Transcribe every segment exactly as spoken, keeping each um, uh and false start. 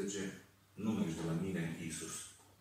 paisprezece, nu mergi de la mine, Iisus.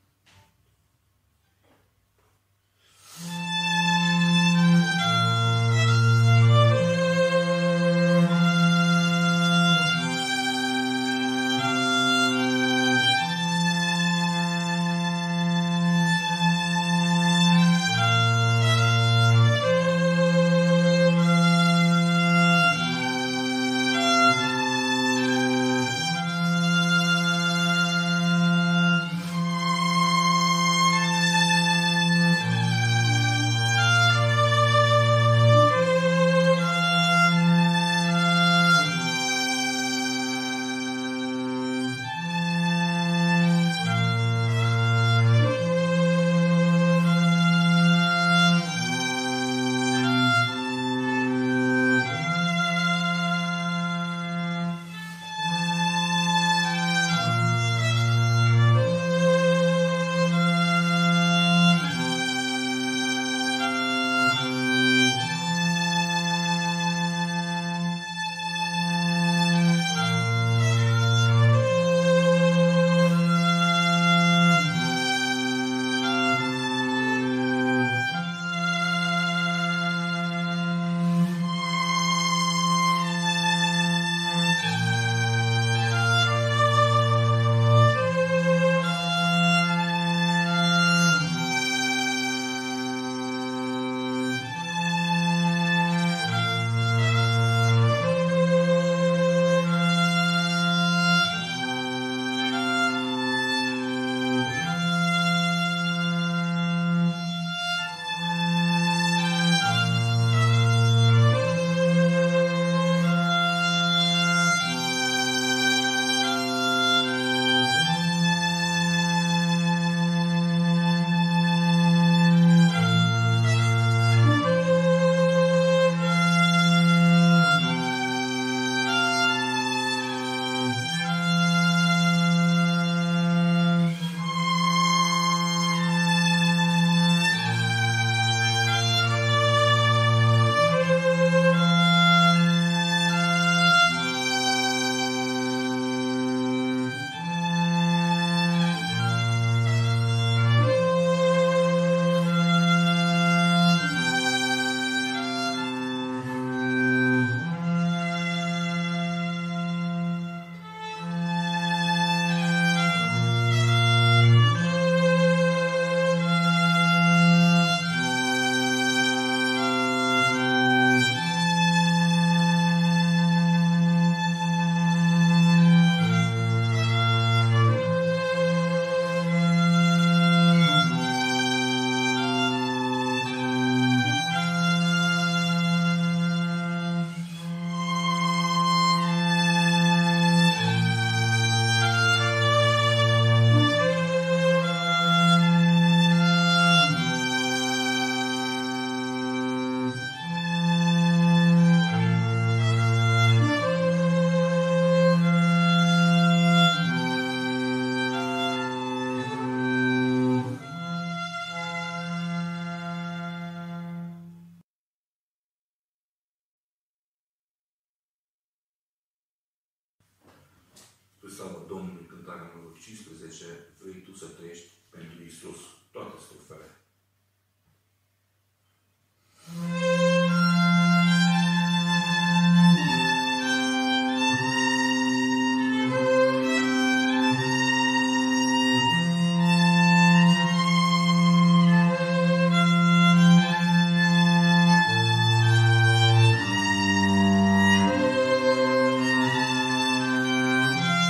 Slavă Domnului, cântarea numărul cincisprezece, vrei tu să trăiești pentru Iisus toate strufele.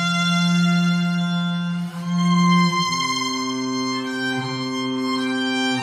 Thank you.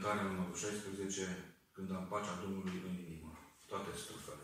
cântarea numărul șaisprezece, când am pacea Domnului în inimă, toate strufele.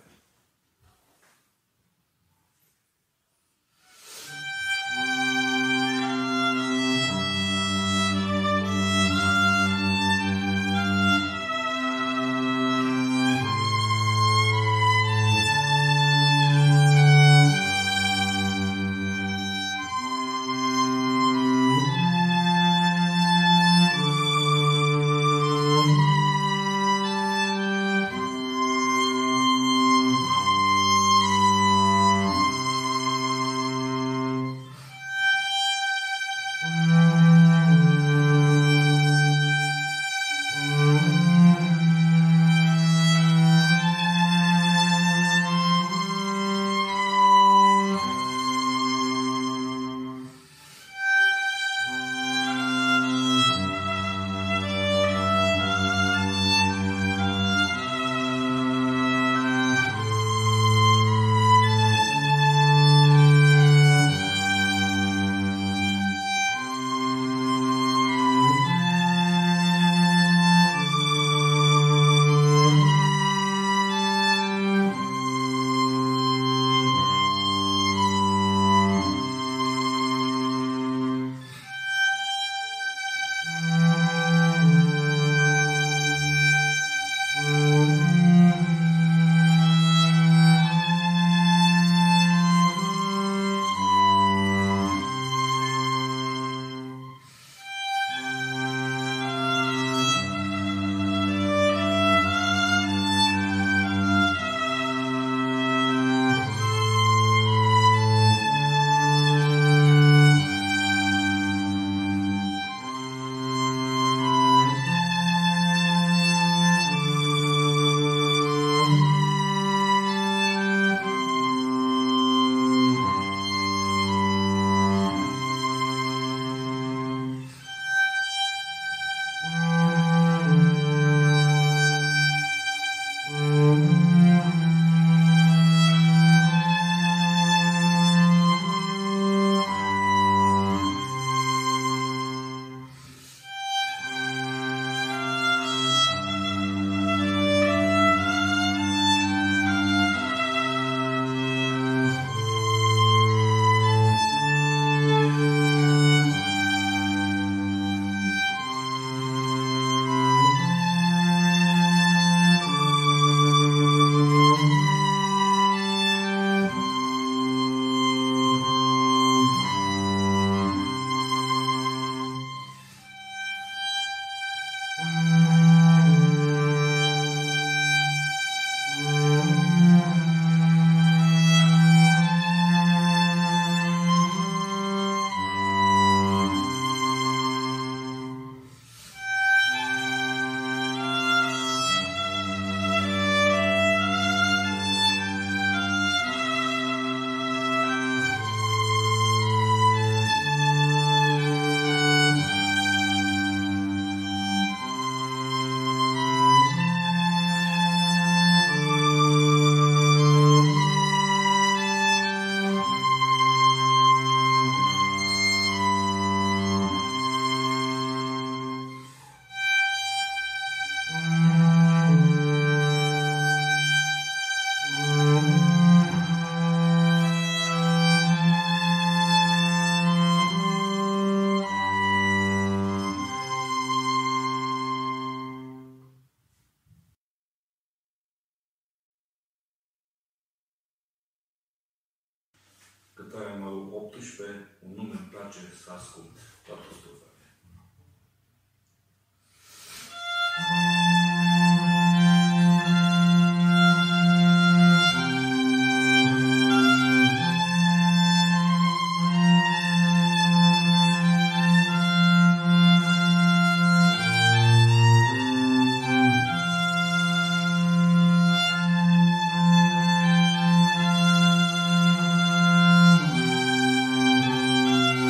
Cântarea numărul optsprezece, un nume îmi place să ascult, toate strufele.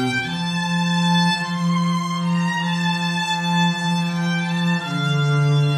Thank you.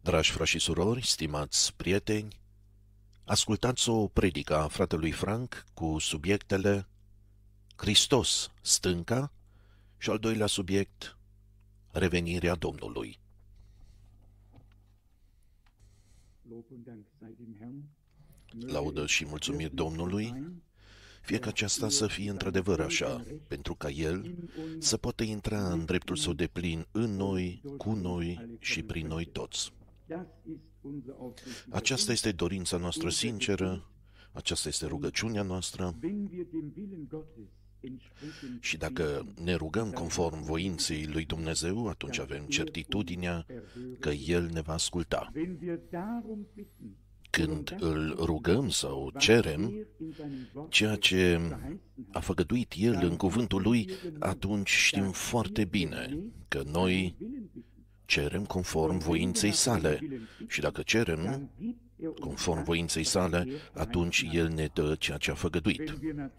Dragi frați și surori, stimați prieteni, ascultați o predică a fratelui Frank cu subiectele Hristos, stânca și al doilea subiect, revenirea Domnului. Laudă și mulțumiri Domnului, fie ca aceasta să fie într-adevăr așa, pentru ca El să poată intra în dreptul său deplin în noi, cu noi și prin noi toți. Aceasta este dorința noastră sinceră, aceasta este rugăciunea noastră și dacă ne rugăm conform voinței lui Dumnezeu, atunci avem certitudinea că El ne va asculta. Când îl rugăm sau cerem ceea ce a făgăduit El în cuvântul Lui, atunci știm foarte bine că noi cerem conform voinței sale. Și dacă cerem conform voinței sale, atunci El ne dă ceea ce a făgăduit.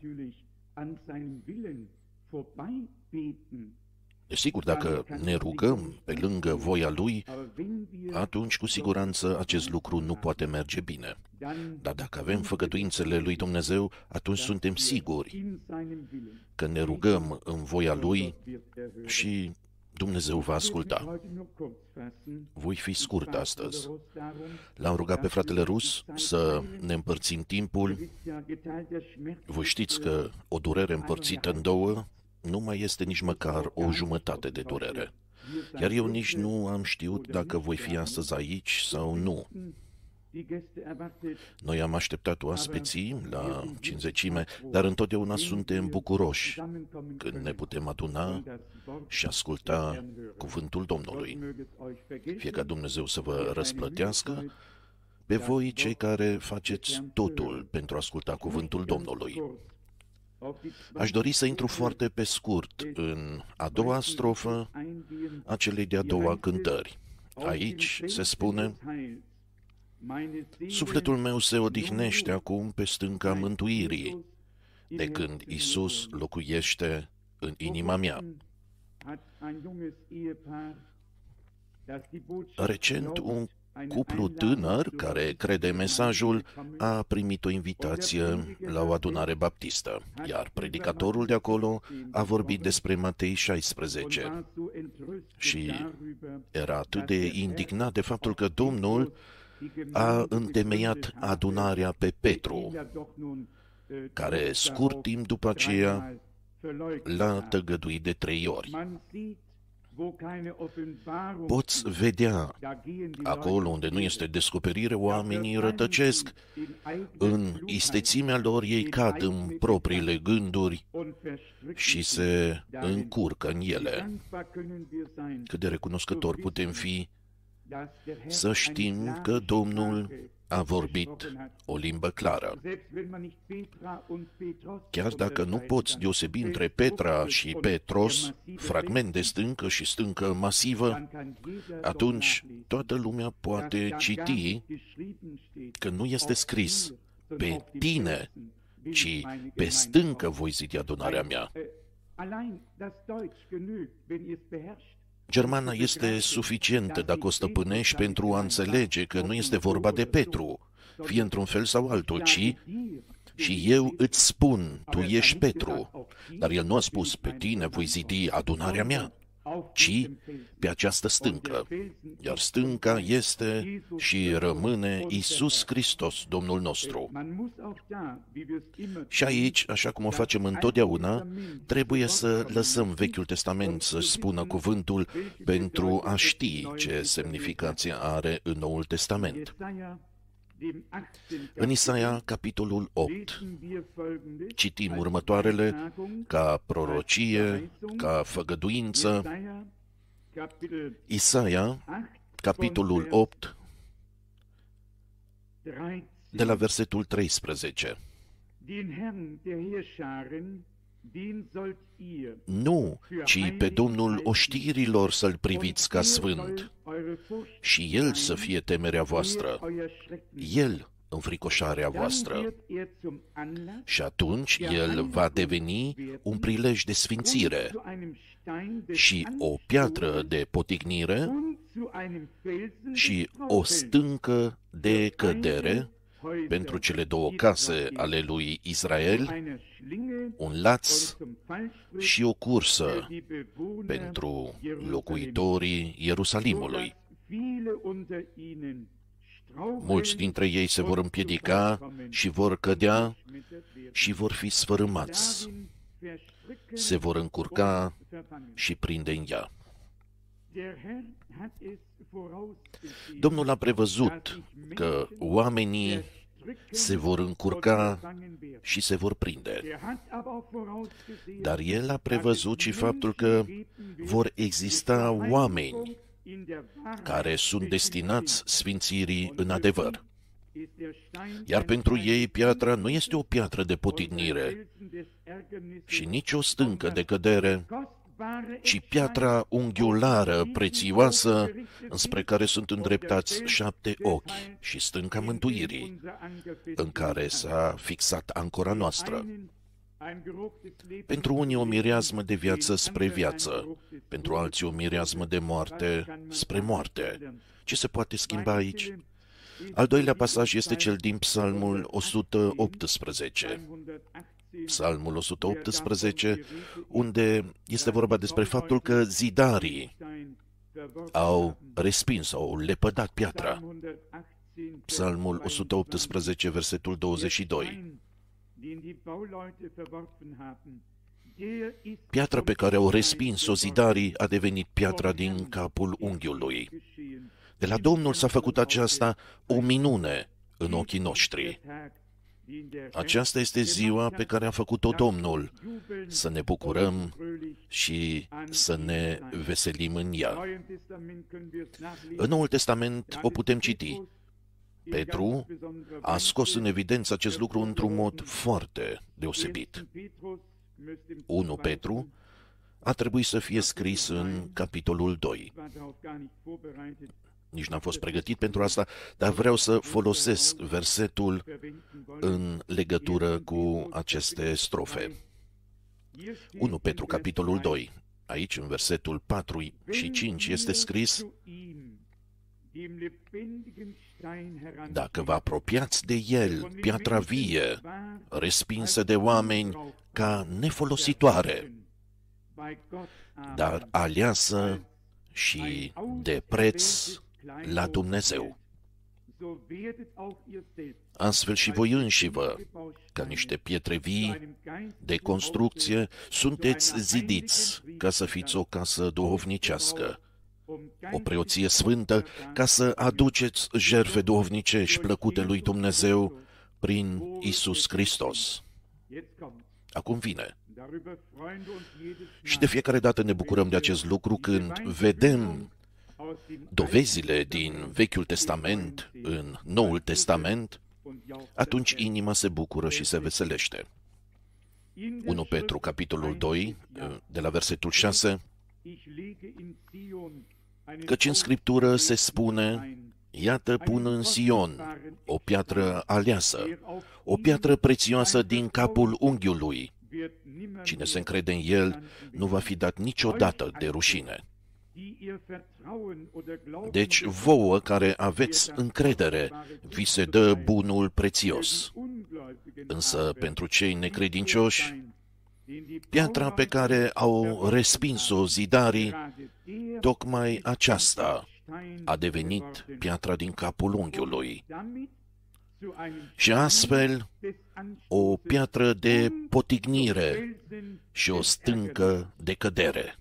Desigur, dacă ne rugăm pe lângă voia Lui, atunci cu siguranță acest lucru nu poate merge bine. Dar dacă avem făgăduințele lui Dumnezeu, atunci suntem siguri că ne rugăm în voia Lui și Dumnezeu va asculta. Voi fi scurt astăzi. L-am rugat pe fratele Rus să ne împărțim timpul. Voi știți că o durere împărțită în două nu mai este nici măcar o jumătate de durere. Iar eu nici nu am știut dacă voi fi astăzi aici sau nu. Noi am așteptat oaspeții la cinzecime, dar întotdeauna suntem bucuroși când ne putem aduna și asculta cuvântul Domnului. Fie ca Dumnezeu să vă răsplătească pe voi, cei care faceți totul pentru a asculta cuvântul Domnului. Aș dori să intru foarte pe scurt în a doua strofă a celei de-a doua cântări. Aici se spune: sufletul meu se odihnește acum pe stânca mântuirii, de când Iisus locuiește în inima mea. Recent, un cuplu tânăr care crede mesajul a primit o invitație la o adunare baptistă, iar predicatorul de acolo a vorbit despre Matei șaisprezece și era atât de indignat de faptul că Domnul a întemeiat adunarea pe Petru, care scurt timp după aceea l-a tăgăduit de trei ori. Poți vedea, acolo unde nu este descoperire, oamenii rătăcesc, în istețimea lor ei cad în propriile gânduri și se încurcă în ele. Cât de recunoscători putem fi să știm că Domnul a vorbit o limbă clară. Chiar dacă nu poți deosebi între Petra și Petros, fragment de stâncă și stâncă masivă, atunci toată lumea poate citi că nu este scris pe tine, ci pe stâncă voi zidi adunarea mea. Germana este suficientă dacă o stăpânești pentru a înțelege că nu este vorba de Petru, fie într-un fel sau altul, ci și eu îți spun, tu ești Petru, dar el nu a spus pe tine voi zidi adunarea mea, ci pe această stâncă, iar stânca este și rămâne Iisus Hristos, Domnul nostru. Și aici, așa cum o facem întotdeauna, trebuie să lăsăm Vechiul Testament să spună cuvântul pentru a ști ce semnificație are în Noul Testament. În Isaia, capitolul opt, citim următoarele ca prorocie, ca făgăduință. Isaia, capitolul opt, de la versetul treisprezece. Nu, ci pe Domnul oștirilor să-L priviți ca sfânt, și El să fie temerea voastră, El înfricoșarea voastră. Și atunci El va deveni un prilej de sfințire și o piatră de potignire și o stâncă de cădere pentru cele două case ale lui Israel, un laț și o cursă pentru locuitorii Ierusalimului. Mulți dintre ei se vor împiedica și vor cădea și vor fi sfărâmați. Se vor încurca și prinde în ea. Domnul a prevăzut că oamenii se vor încurca și se vor prinde. Dar El a prevăzut și faptul că vor exista oameni care sunt destinați sfințirii în adevăr. Iar pentru ei piatra nu este o piatră de potignire și nici o stâncă de cădere, ci piatra unghiulară, prețioasă, înspre care sunt îndreptați șapte ochi, și stânca mântuirii, în care s-a fixat ancora noastră. Pentru unii o mireasmă de viață spre viață, pentru alții o mireasmă de moarte spre moarte. Ce se poate schimba aici? Al doilea pasaj este cel din Psalmul o sută optsprezece. Psalmul o sută optsprezece, unde este vorba despre faptul că zidarii au respins, au lepădat piatra. Psalmul o sută optsprezece, versetul douăzeci și doi. Piatra pe care au respins-o zidarii a devenit piatra din capul unghiului. De la Domnul s-a făcut aceasta o minune în ochii noștri. Aceasta este ziua pe care a făcut-o Domnul, să ne bucurăm și să ne veselim în ea. În Noul Testament o putem citi. Petru a scos în evidență acest lucru într-un mod foarte deosebit. unu Petru a trebuit să fie scris în capitolul doi. Nici n-am fost pregătit pentru asta, dar vreau să folosesc versetul în legătură cu aceste strofe. unu Petru, capitolul doi. Aici, în versetul patru și cinci, este scris: dacă vă apropiați de el, piatra vie, respinsă de oameni ca nefolositoare, dar aleasă și de preț la Dumnezeu. Astfel și voi înși vă, ca niște pietre vii de construcție, sunteți zidiți ca să fiți o casă duhovnicească, o preoție sfântă, ca să aduceți jertfe duhovnicești plăcute lui Dumnezeu prin Iisus Hristos. Acum vine. Și de fiecare dată ne bucurăm de acest lucru când vedem dovezile din Vechiul Testament în Noul Testament, atunci inima se bucură și se veselește. unu Petru, capitolul doi, de la versetul șase, căci în Scriptură se spune: iată, pun în Sion o piatră aleasă, o piatră prețioasă din capul unghiului. Cine se încrede în el nu va fi dat niciodată de rușine. Deci vouă care aveți încredere, vi se dă bunul prețios. Însă pentru cei necredincioși, piatra pe care au respins-o zidarii, tocmai aceasta a devenit piatra din capul unghiului. Și astfel, o piatră de potignire și o stâncă de cădere.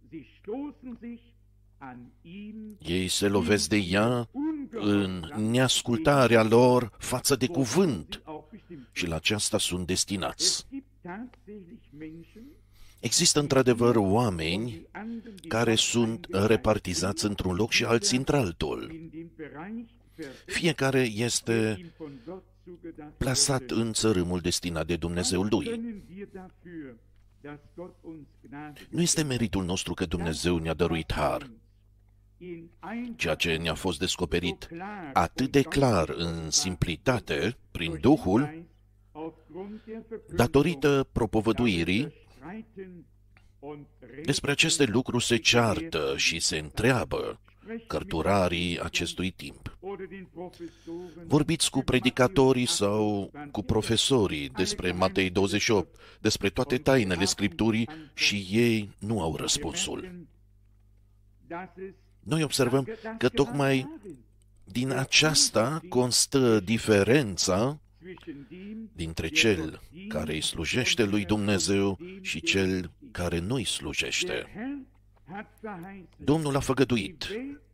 Ei se lovesc de ea în neascultarea lor față de cuvânt și la aceasta sunt destinați. Există într-adevăr oameni care sunt repartizați într-un loc și alții într-altul. Fiecare este plasat în țărâmul destinat de Dumnezeul lui. Nu este meritul nostru că Dumnezeu ne-a dăruit har. Ceea ce ne-a fost descoperit atât de clar în simplitate, prin Duhul, datorită propovăduirii, despre aceste lucruri se ceartă și se întreabă cărturarii acestui timp. Vorbiți cu predicatorii sau cu profesorii despre Matei douăzeci și opt, despre toate tainele Scripturii și ei nu au răspunsul. Noi observăm că tocmai din aceasta constă diferența dintre cel care îi slujește lui Dumnezeu și cel care nu îi slujește. Domnul a făgăduit: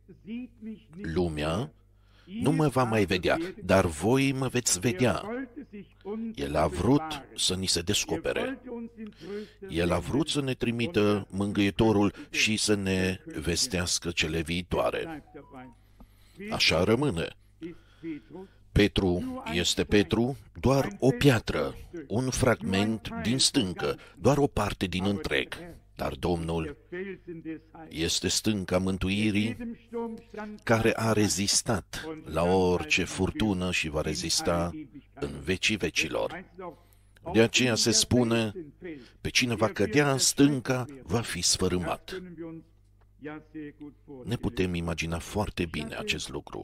lumea nu mă va mai vedea, dar voi mă veți vedea. El a vrut să ni se descopere. El a vrut să ne trimită Mângâietorul și să ne vestească cele viitoare. Așa rămâne. Petru este Petru, doar o piatră, un fragment din stâncă, doar o parte din întreg. Dar Domnul este stânca mântuirii care a rezistat la orice furtună și va rezista în vecii vecilor. De aceea se spune: pe cine va cădea în stânca, va fi sfărâmat. Ne putem imagina foarte bine acest lucru.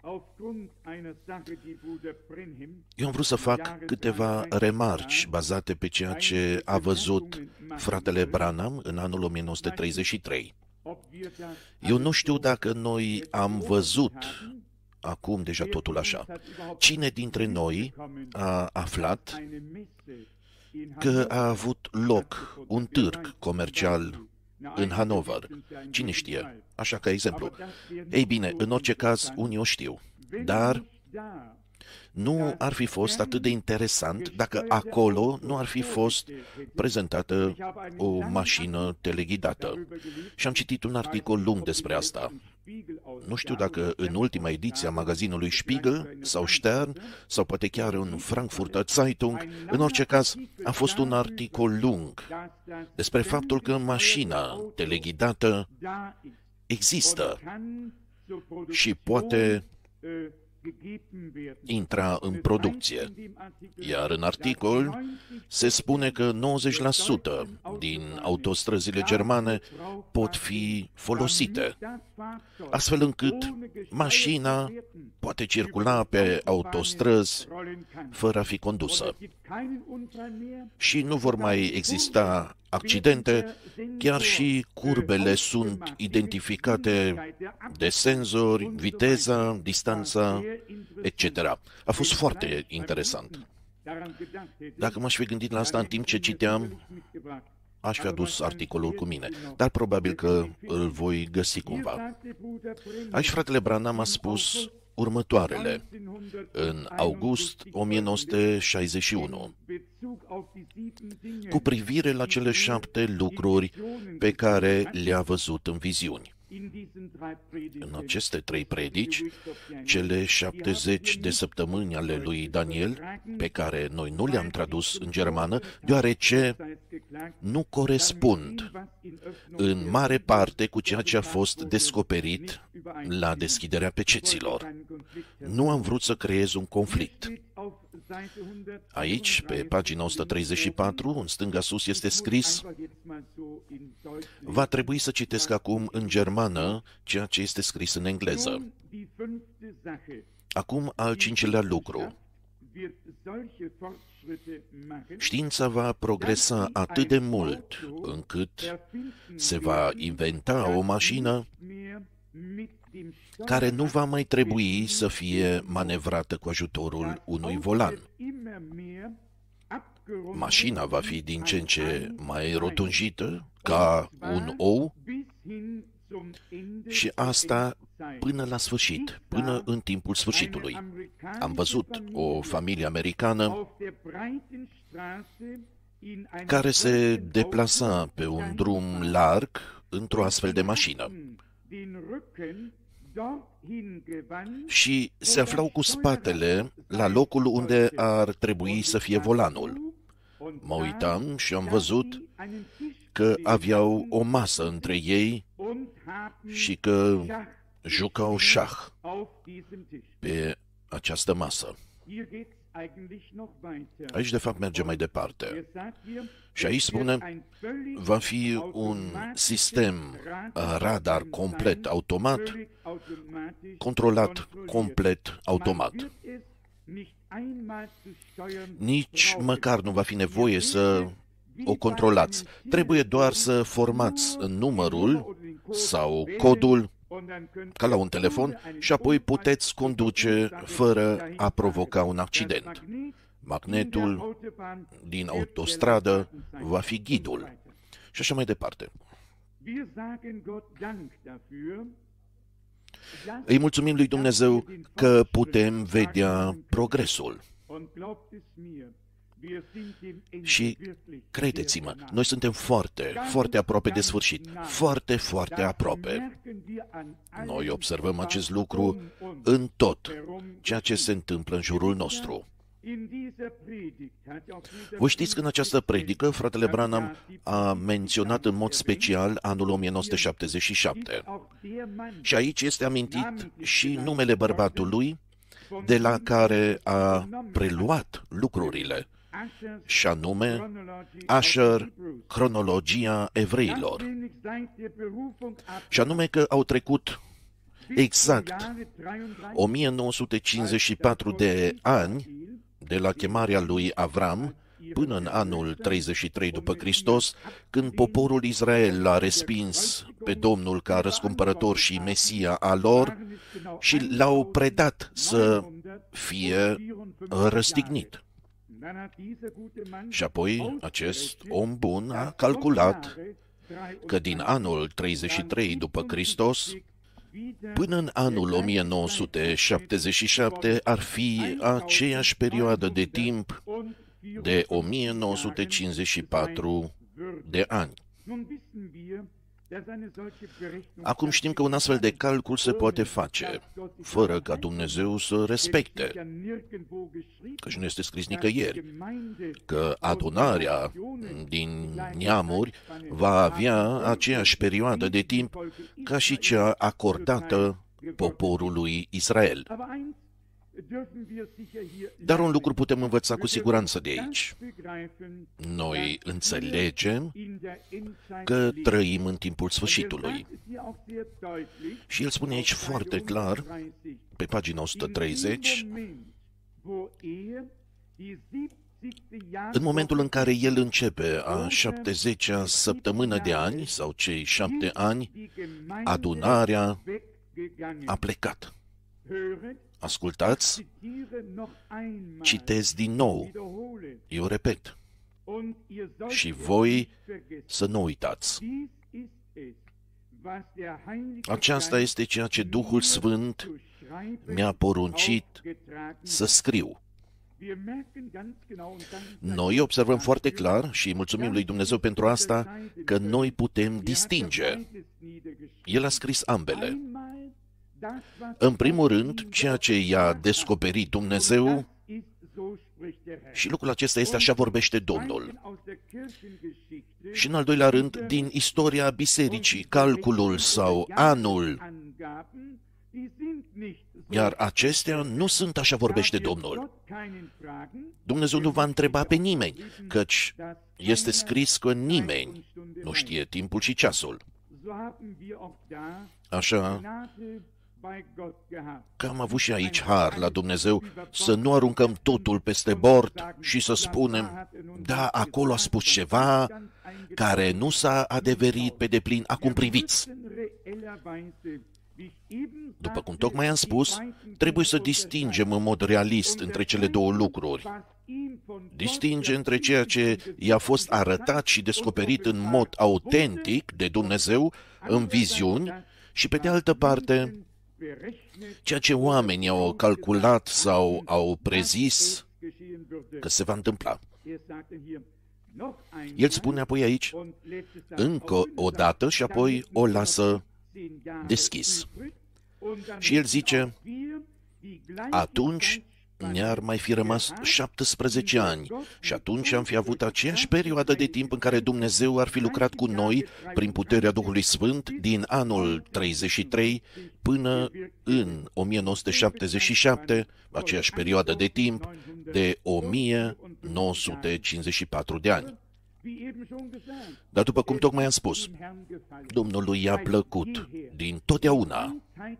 Eu am vrut să fac câteva remarci bazate pe ceea ce a văzut fratele Branham în anul o mie nouă sute treizeci și trei. Eu nu știu dacă noi am văzut acum deja totul așa. Cine dintre noi a aflat că a avut loc un târg comercial în Hanover? Cine știe? Așa ca exemplu. Ei bine, în orice caz, unii o știu. Dar nu ar fi fost atât de interesant dacă acolo nu ar fi fost prezentată o mașină teleghidată. Și am citit un articol lung despre asta. Nu știu dacă în ultima ediție a magazinului Spiegel sau Stern sau poate chiar în Frankfurter Zeitung, în orice caz a fost un articol lung despre faptul că mașina teleghidată există și poate intra în producție. Iar în articol se spune că nouăzeci la sută din autostrăzile germane pot fi folosite, astfel încât mașina poate circula pe autostrăzi fără a fi condusă. Și nu vor mai exista accidente, chiar și curbele sunt identificate de senzori, viteza, distanța, et cetera. A fost foarte interesant. Dacă m-aș fi gândit la asta în timp ce citeam, aș fi adus articolul cu mine, dar probabil că îl voi găsi cumva. Aici fratele Branham a spus următoarele în august o mie nouă sute șaizeci și unu, cu privire la cele șapte lucruri pe care le-a văzut în viziuni. În aceste trei predici, cele șaptezeci de săptămâni ale lui Daniel, pe care noi nu le-am tradus în germană, deoarece nu corespund în mare parte cu ceea ce a fost descoperit la deschiderea peceților. Nu am vrut să creez un conflict. Aici, pe pagina o sută treizeci și patru, în stânga sus, este scris: va trebui să citesc acum în germană ceea ce este scris în engleză. Acum, al cincilea lucru. Știința va progresa atât de mult încât se va inventa o mașină care nu va mai trebui să fie manevrată cu ajutorul unui volan. Mașina va fi din ce în ce mai rotunjită, ca un ou, și asta până la sfârșit, până în timpul sfârșitului. Am văzut o familie americană care se deplasa pe un drum larg într-o astfel de mașină și se aflau cu spatele la locul unde ar trebui să fie volanul. Mă uitam și am văzut că aveau o masă între ei și că jucau șah pe această masă. Aici, de fapt, merge mai departe. Și aici spune, va fi un sistem radar complet automat, controlat complet automat. Nici măcar nu va fi nevoie să o controlați. Trebuie doar să formați numărul sau codul ca la un telefon și apoi puteți conduce fără a provoca un accident. Magnetul din autostradă va fi ghidul și așa mai departe. Îi mulțumim lui Dumnezeu că putem vedea progresul. Și credeți-mă, noi suntem foarte, foarte aproape de sfârșit, foarte, foarte aproape. Noi observăm acest lucru în tot ceea ce se întâmplă în jurul nostru. Voi știți că în această predică, fratele Branham a menționat în mod special anul o mie nouă sute șaptezeci și șapte. Și aici este amintit și numele bărbatului de la care a preluat lucrurile, și anume Asher, cronologia evreilor. Și anume că au trecut exact o mie nouă sute cincizeci și patru de ani de la chemarea lui Avram până în anul treizeci și trei după Hristos, când poporul Israel l-a respins pe Domnul ca răscumpărător și Mesia al lor și l-au predat să fie răstignit. Și apoi acest om bun a calculat că din anul treizeci și trei după Hristos până în anul o mie nouă sute șaptezeci și șapte ar fi aceeași perioadă de timp de o mie nouă sute cincizeci și patru de ani. Acum știm că un astfel de calcul se poate face, fără ca Dumnezeu să respecte, căci nu este scris nicăieri, că adunarea din neamuri va avea aceeași perioadă de timp ca și cea acordată poporului Israel. Dar un lucru putem învăța cu siguranță de aici. Noi înțelegem că trăim în timpul sfârșitului. Și el spune aici foarte clar, pe pagina o sută treizeci, în momentul în care el începe a șaptezecea săptămână de ani, sau cei șapte ani, adunarea a plecat. Ascultați, citez din nou, eu repet, și voi să nu uitați. Aceasta este ceea ce Duhul Sfânt mi-a poruncit să scriu. Noi observăm foarte clar și îi mulțumim lui Dumnezeu pentru asta, că noi putem distinge. El a scris ambele. În primul rând, ceea ce i-a descoperit Dumnezeu, și lucrul acesta este așa vorbește Domnul. Și în al doilea rând, din istoria bisericii, calculul sau anul, iar acestea nu sunt așa vorbește Domnul. Dumnezeu nu va întreba pe nimeni, căci este scris că nimeni nu știe timpul și ceasul. Așa că am avut și aici har la Dumnezeu să nu aruncăm totul peste bord și să spunem, da, acolo a spus ceva care nu s-a adeverit pe deplin, acum priviți. După cum tocmai am spus, trebuie să distingem în mod realist între cele două lucruri. Distinge între ceea ce i-a fost arătat și descoperit în mod autentic de Dumnezeu în viziuni și, pe de altă parte, ceea ce oamenii au calculat sau au prezis că se va întâmpla. El spune apoi aici, încă o dată, și apoi o lasă deschis. Și el zice, atunci ne-ar mai fi rămas șaptesprezece ani și atunci am fi avut aceeași perioadă de timp în care Dumnezeu ar fi lucrat cu noi prin puterea Duhului Sfânt din anul treizeci și trei până în o mie nouă sute șaptezeci și șapte, aceeași perioadă de timp de o mie nouă sute cincizeci și patru de ani. Dar după cum tocmai am spus, Domnului i-a plăcut din totdeauna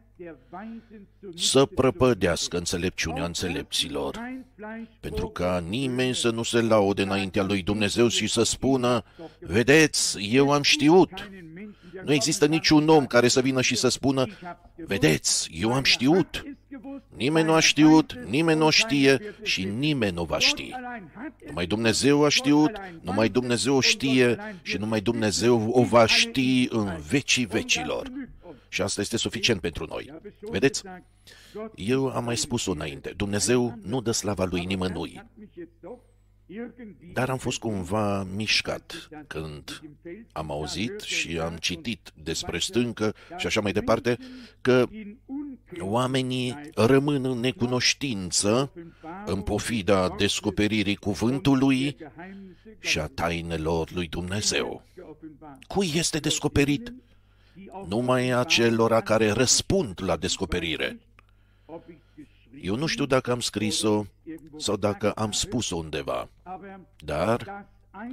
să prăpădească înțelepciunea înțelepților, pentru ca nimeni să nu se laude înaintea lui Dumnezeu și să spună: vedeți, eu am știut. Nu există niciun om care să vină și să spună: vedeți, eu am știut. Nimeni nu a știut, nimeni nu o știe și nimeni nu va ști. Numai Dumnezeu a știut, numai Dumnezeu o știe și numai Dumnezeu o va ști în vecii vecilor. Și asta este suficient pentru noi. Vedeți? Eu am mai spus-o înainte. Dumnezeu nu dă slava lui nimănui. Dar am fost cumva mișcat când am auzit și am citit despre stâncă și așa mai departe, că oamenii rămân în necunoștință în pofida descoperirii cuvântului și a tainelor lui Dumnezeu. Cui este descoperit? Numai acelora care răspund la descoperire. Eu nu știu dacă am scris-o sau dacă am spus-o undeva, dar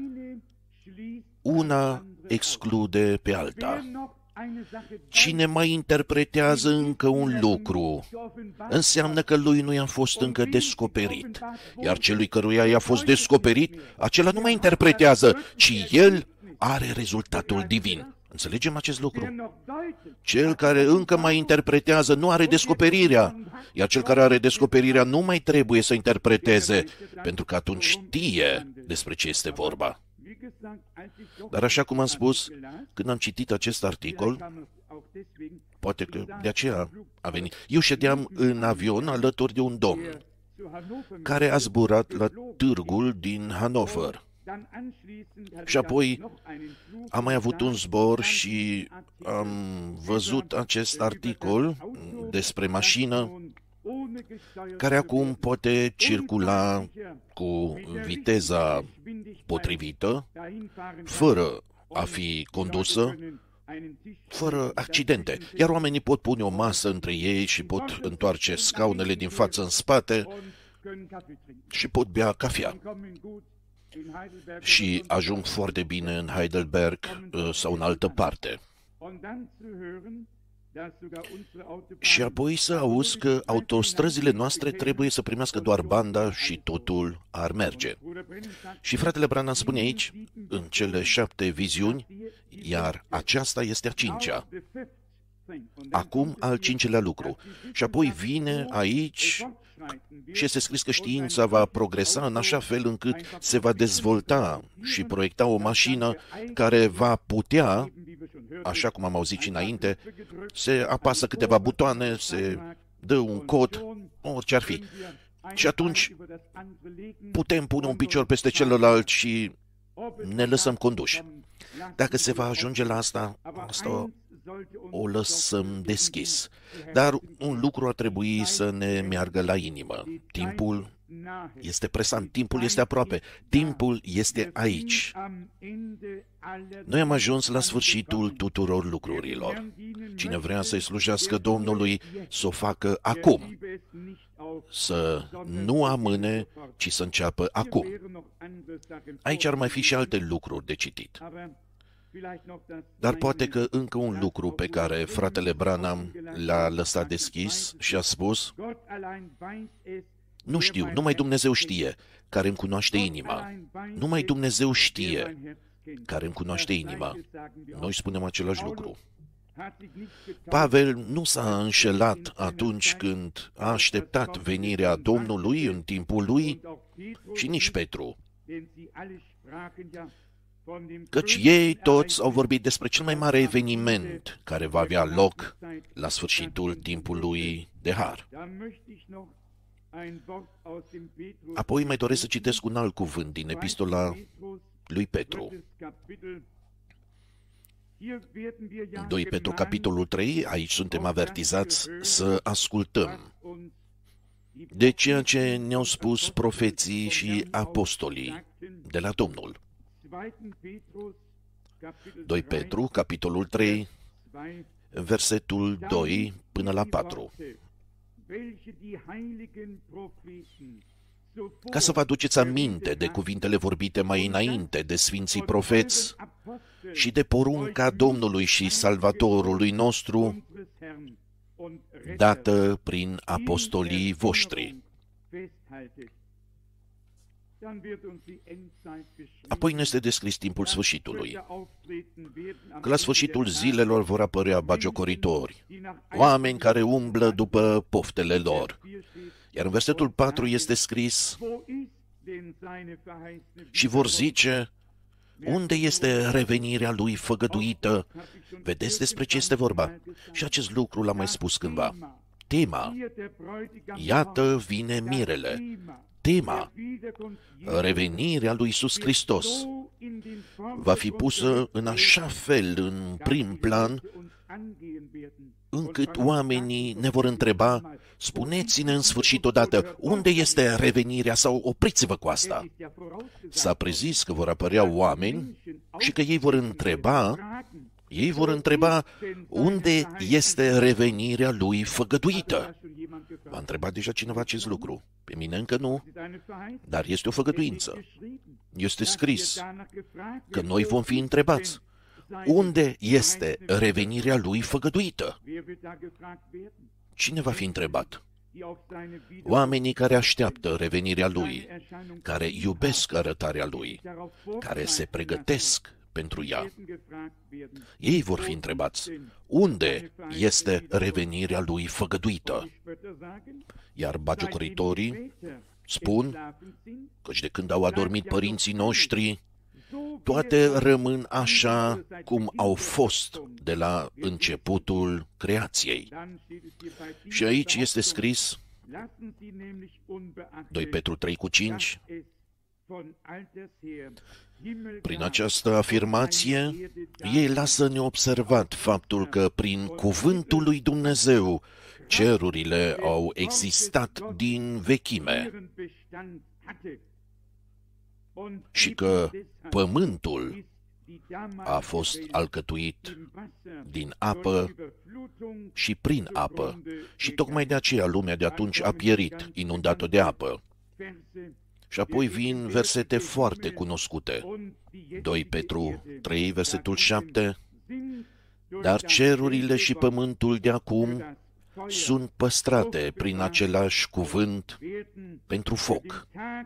una exclude pe alta. Cine mai interpretează încă un lucru, înseamnă că lui nu i-a fost încă descoperit, iar celui căruia i-a fost descoperit, acela nu mai interpretează, ci el are rezultatul divin. Înțelegem acest lucru? Cel care încă mai interpretează nu are descoperirea, iar cel care are descoperirea nu mai trebuie să interpreteze, pentru că atunci știe despre ce este vorba. Dar așa cum am spus, când am citit acest articol, poate că de aceea a venit. Eu ședeam în avion alături de un domn care a zburat la târgul din Hannover. Și apoi am mai avut un zbor și am văzut acest articol despre mașină care acum poate circula cu viteza potrivită, fără a fi condusă, fără accidente. Iar oamenii pot pune o masă între ei și pot întoarce scaunele din față în spate și pot bea cafea. Și ajung foarte bine în Heidelberg sau în altă parte. Și apoi să auzi că autostrăzile noastre trebuie să primească doar banda și totul ar merge. Și fratele Branham spune aici, în cele șapte viziuni, iar aceasta este a cincea. Acum al cincilea lucru. Și apoi vine aici și este scris că știința va progresa în așa fel încât se va dezvolta și proiecta o mașină care va putea, așa cum am auzit și înainte, se apasă câteva butoane, se dă un cod, orice ar fi. Și atunci putem pune un picior peste celălalt și ne lăsăm conduși. Dacă se va ajunge la asta, asta o lăsăm deschis. Dar un lucru ar trebui să ne meargă la inimă. Timpul este presant, timpul este aproape, timpul este aici. Noi am ajuns la sfârșitul tuturor lucrurilor. Cine vrea să-i slujească Domnului, să o facă acum. Să nu amâne, ci să înceapă acum. Aici ar mai fi și alte lucruri de citit. Dar poate că încă un lucru pe care fratele Branham l-a lăsat deschis și a spus: nu știu, numai Dumnezeu știe, care îmi cunoaște inima. Numai Dumnezeu știe, care îmi cunoaște inima. Noi spunem același lucru. Pavel nu s-a înșelat atunci când a așteptat venirea Domnului în timpul lui și nici Petru. Căci ei toți au vorbit despre cel mai mare eveniment care va avea loc la sfârșitul timpului de har. Apoi mai doresc să citesc un alt cuvânt din epistola lui Petru. doi Petru, capitolul trei, aici suntem avertizați să ascultăm de ceea ce ne-au spus profeții și apostolii de la Domnul. doi Petru, capitolul trei, versetul doi până la patru. Ca să vă aduceți aminte de cuvintele vorbite mai înainte de sfinții profeți și de porunca Domnului și Salvatorului nostru, dată prin apostolii voștri. Apoi ne este descris timpul sfârșitului, că la sfârșitul zilelor vor apărea bagiocoritori, oameni care umblă după poftele lor. Iar în versetul patru este scris: și vor zice, unde este revenirea lui făgăduită? Vedeți despre ce este vorba? Și acest lucru l-am mai spus cândva. Tema, iată vine mirele. Tema, revenirea lui Iisus Hristos, va fi pusă în așa fel în prim plan, încât oamenii ne vor întreba: spuneți-ne în sfârșit odată, unde este revenirea, sau opriți-vă cu asta. S-a prezis că vor apărea oameni și că ei vor întreba, ei vor întreba unde este revenirea lui făgăduită. V-a întrebat deja cineva acest lucru? Pe mine încă nu, dar este o făgăduință. Este scris că noi vom fi întrebați: unde este revenirea lui făgăduită? Cine va fi întrebat? Oamenii care așteaptă revenirea lui, care iubesc arătarea lui, care se pregătesc pentru ea. Ei vor fi întrebați: unde este revenirea lui făgăduită? Iar bagiocoritorii spun, căci de când au adormit părinții noștri, toate rămân așa cum au fost de la începutul creației. Și aici este scris, doi Petru trei cu cinci, prin această afirmație, ei lasă neobservat faptul că prin cuvântul lui Dumnezeu cerurile au existat din vechime și că pământul a fost alcătuit din apă și prin apă, și tocmai de aceea lumea de atunci a pierit, inundată de apă. Și apoi vin versete foarte cunoscute. doi Petru trei, versetul șapte, dar cerurile și pământul de acum sunt păstrate prin același cuvânt pentru foc,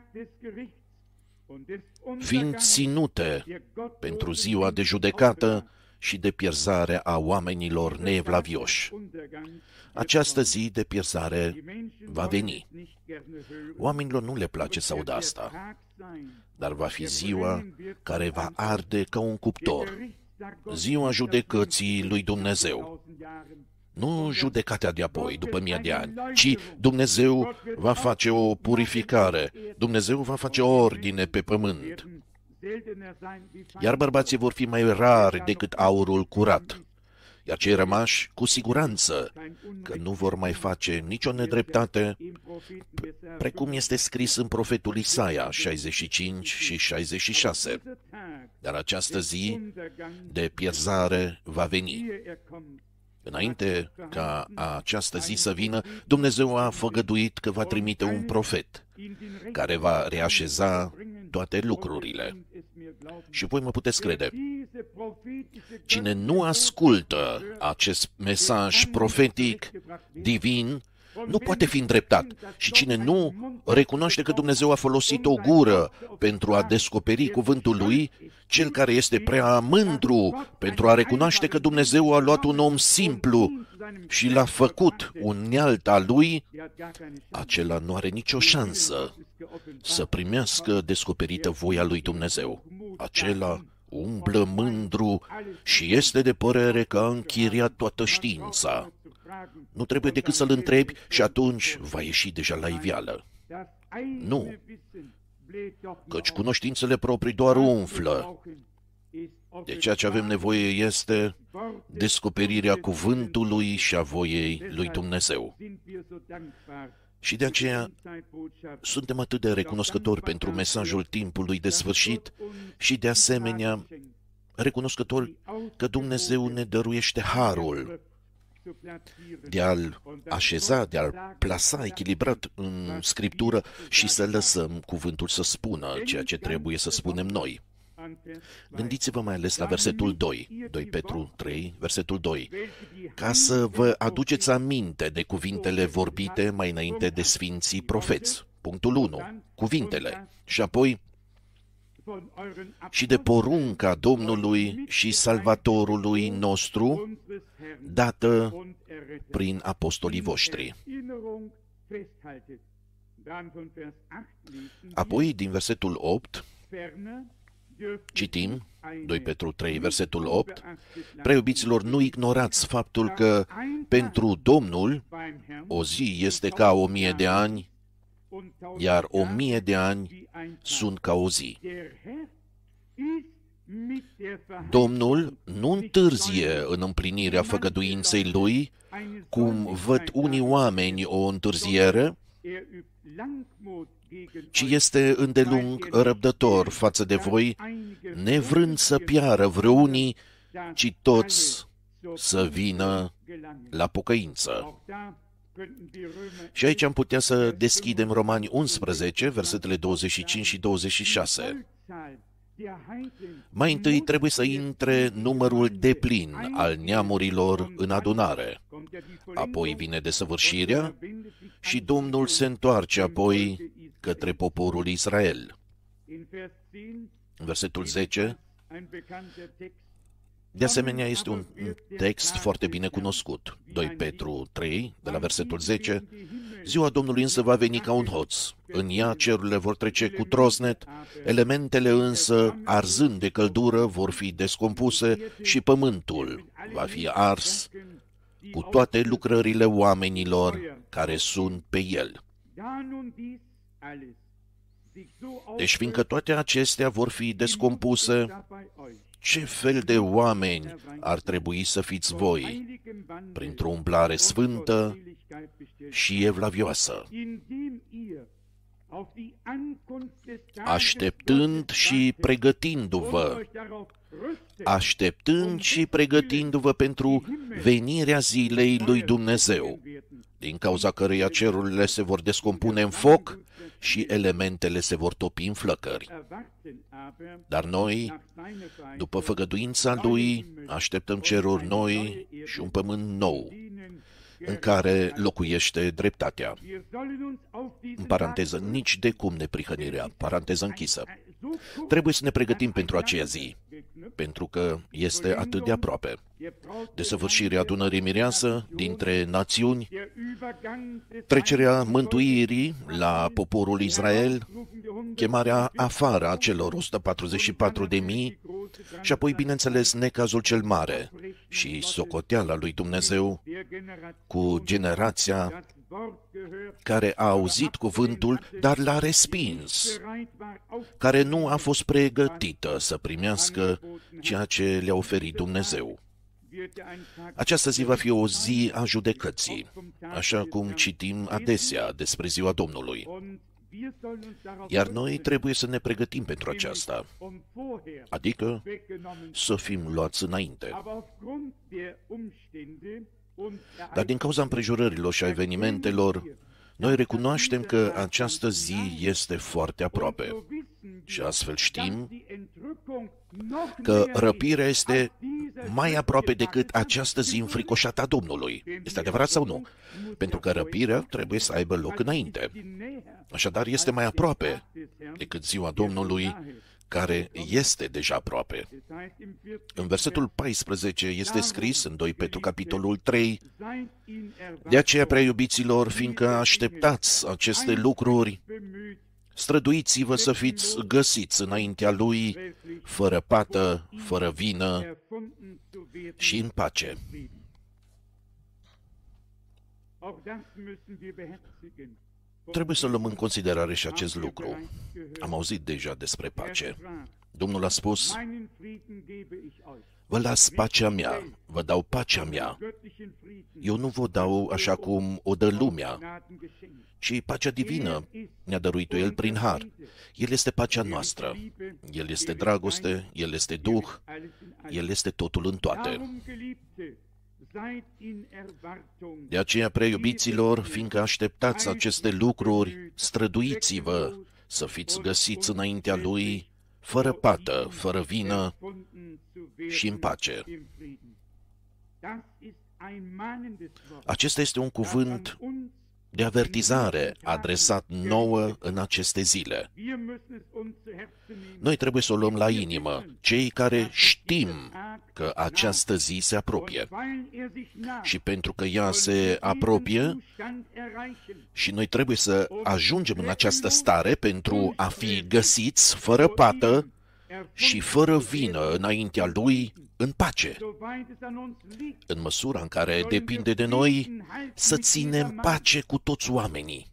fiind ținute pentru ziua de judecată și de pierzare a oamenilor neevlavioși. Această zi de pierzare va veni. Oamenilor nu le place să audă asta, dar va fi ziua care va arde ca un cuptor, ziua judecății lui Dumnezeu. Nu judecata de apoi, după mii de ani, ci Dumnezeu va face o purificare, Dumnezeu va face ordine pe pământ. Iar bărbații vor fi mai rari decât aurul curat, iar cei rămași, cu siguranță, că nu vor mai face nicio nedreptate, precum este scris în profetul Isaia șaizeci și cinci și șaizeci și șase. Dar această zi de pierzare va veni. Înainte ca această zi să vină, Dumnezeu a făgăduit că va trimite un profet care va reașeza toate lucrurile. Și voi mă puteți crede, cine nu ascultă acest mesaj profetic, divin, nu poate fi îndreptat. Și cine nu recunoaște că Dumnezeu a folosit o gură pentru a descoperi cuvântul lui, cel care este prea mândru pentru a recunoaște că Dumnezeu a luat un om simplu și l-a făcut unealtă a lui, acela nu are nicio șansă să primească descoperită voia lui Dumnezeu. Acela umblă mândru și este de părere că a închiriat toată știința. Nu trebuie decât să-l întrebi și atunci va ieși deja la iveală. Nu, căci cunoștințele proprii doar umflă. De ceea ce avem nevoie este descoperirea cuvântului și a voiei lui Dumnezeu. Și de aceea suntem atât de recunoscători pentru mesajul timpului de sfârșit și de asemenea recunoscători că Dumnezeu ne dăruiește harul de a-l așeza, de a-l plasa echilibrat în Scriptură și să lăsăm cuvântul să spună ceea ce trebuie să spunem noi. Gândiți-vă mai ales la versetul doi, doi Petru trei, versetul doi, ca să vă aduceți aminte de cuvintele vorbite mai înainte de sfinții profeți. Punctul unu, cuvintele. Și apoi, și de porunca Domnului și Salvatorului nostru, dată prin apostolii voștri. Apoi, din versetul opt, citim, doi Petru trei, versetul opt, preiubiților, nu ignorați faptul că pentru Domnul o zi este ca o mie de ani, iar o mie de ani sunt ca o zi. Domnul nu întârzie în împlinirea făgăduinței Lui, cum văd unii oameni o întârziere, ci este îndelung răbdător față de voi, nevrând să piară vreunii, ci toți să vină la pocăință. Și aici am putea să deschidem Romani unsprezece, versetele douăzeci și cinci și douăzeci și șase. Mai întâi trebuie să intre numărul deplin al neamurilor în adunare. Apoi vine desăvârșirea și Domnul se întoarce apoi către poporul Israel. În versetul zece, de asemenea, este un text foarte bine cunoscut. doi Petru trei, de la versetul zece, ziua Domnului însă va veni ca un hoț. În ea cerurile vor trece cu trosnet, elementele însă, arzând de căldură, vor fi descompuse și pământul va fi ars cu toate lucrările oamenilor care sunt pe el. Deci, fiindcă toate acestea vor fi descompuse, ce fel de oameni ar trebui să fiți voi, printr-o umblare sfântă și evlavioasă, așteptând și pregătindu-vă, așteptând și pregătindu-vă pentru venirea zilei lui Dumnezeu, din cauza căreia cerurile se vor descompune în foc și elementele se vor topi în flăcări. Dar noi, după făgăduința Lui, așteptăm ceruri noi și un pământ nou, în care locuiește dreptatea. În paranteză, nici de cum neprihănirea, paranteză închisă. Trebuie să ne pregătim pentru aceea zi, pentru că este atât de aproape. Desăvârșirea adunării mireasă dintre națiuni, trecerea mântuirii la poporul Israel, chemarea afară a celor o sută patruzeci și patru de mii și apoi, bineînțeles, necazul cel mare și socoteala lui Dumnezeu cu generația care a auzit cuvântul, dar l-a respins, care nu a fost pregătită să primească ceea ce le-a oferit Dumnezeu. Această zi va fi o zi a judecății, așa cum citim adesea despre ziua Domnului. Iar noi trebuie să ne pregătim pentru aceasta, adică să fim luați înainte. Dar din cauza împrejurărilor și a evenimentelor, noi recunoaștem că această zi este foarte aproape. Și astfel știm că răpirea este mai aproape decât această zi înfricoșată a Domnului. Este adevărat sau nu? Pentru că răpirea trebuie să aibă loc înainte. Așadar, este mai aproape decât ziua Domnului, care este deja aproape. În versetul paisprezece este scris, în doi Petru capitolul trei, de aceea, prea iubiților, fiindcă așteptați aceste lucruri, străduiți-vă să fiți găsiți înaintea Lui, fără pată, fără vină și în pace. Trebuie să luăm în considerare și acest lucru. Am auzit deja despre pace. Domnul a spus, vă las pacea mea, vă dau pacea mea. Eu nu vă dau așa cum o dă lumea, ci pacea divină ne-a dăruit-o El prin har. El este pacea noastră. El este dragoste, El este Duh, El este totul în toate. De aceea, prea iubiților, fiindcă așteptați aceste lucruri, străduiți-vă să fiți găsiți înaintea Lui, fără pată, fără vină și în pace. Acesta este un cuvânt de avertizare adresat nouă în aceste zile. Noi trebuie să o luăm la inimă, cei care știm că această zi se apropie. Și pentru că ea se apropie, și noi trebuie să ajungem în această stare pentru a fi găsiți fără pată și fără vină înaintea Lui, în pace. În măsura în care depinde de noi, să ținem pace cu toți oamenii.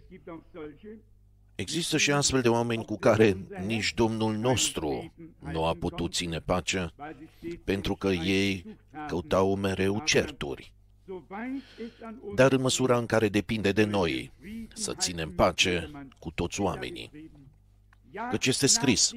Există și astfel de oameni cu care nici Domnul nostru nu a putut ține pacea, pentru că ei căutau mereu certuri. Dar în măsura în care depinde de noi, să ținem pace cu toți oamenii. Căci este scris: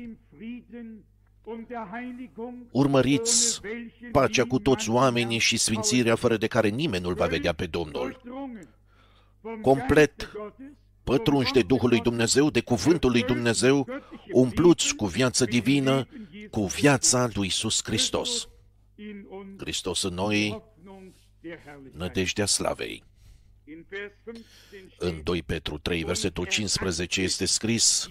urmăriți pacea cu toți oamenii și sfințirea fără de care nimeni nu-L va vedea pe Domnul. Complet pătrunși de Duhul lui Dumnezeu, de Cuvântul lui Dumnezeu, umpluți cu viață divină, cu viața lui Iisus Hristos. Hristos în noi, nădejdea slavei. În doi Petru trei, versetul cincisprezece, este scris: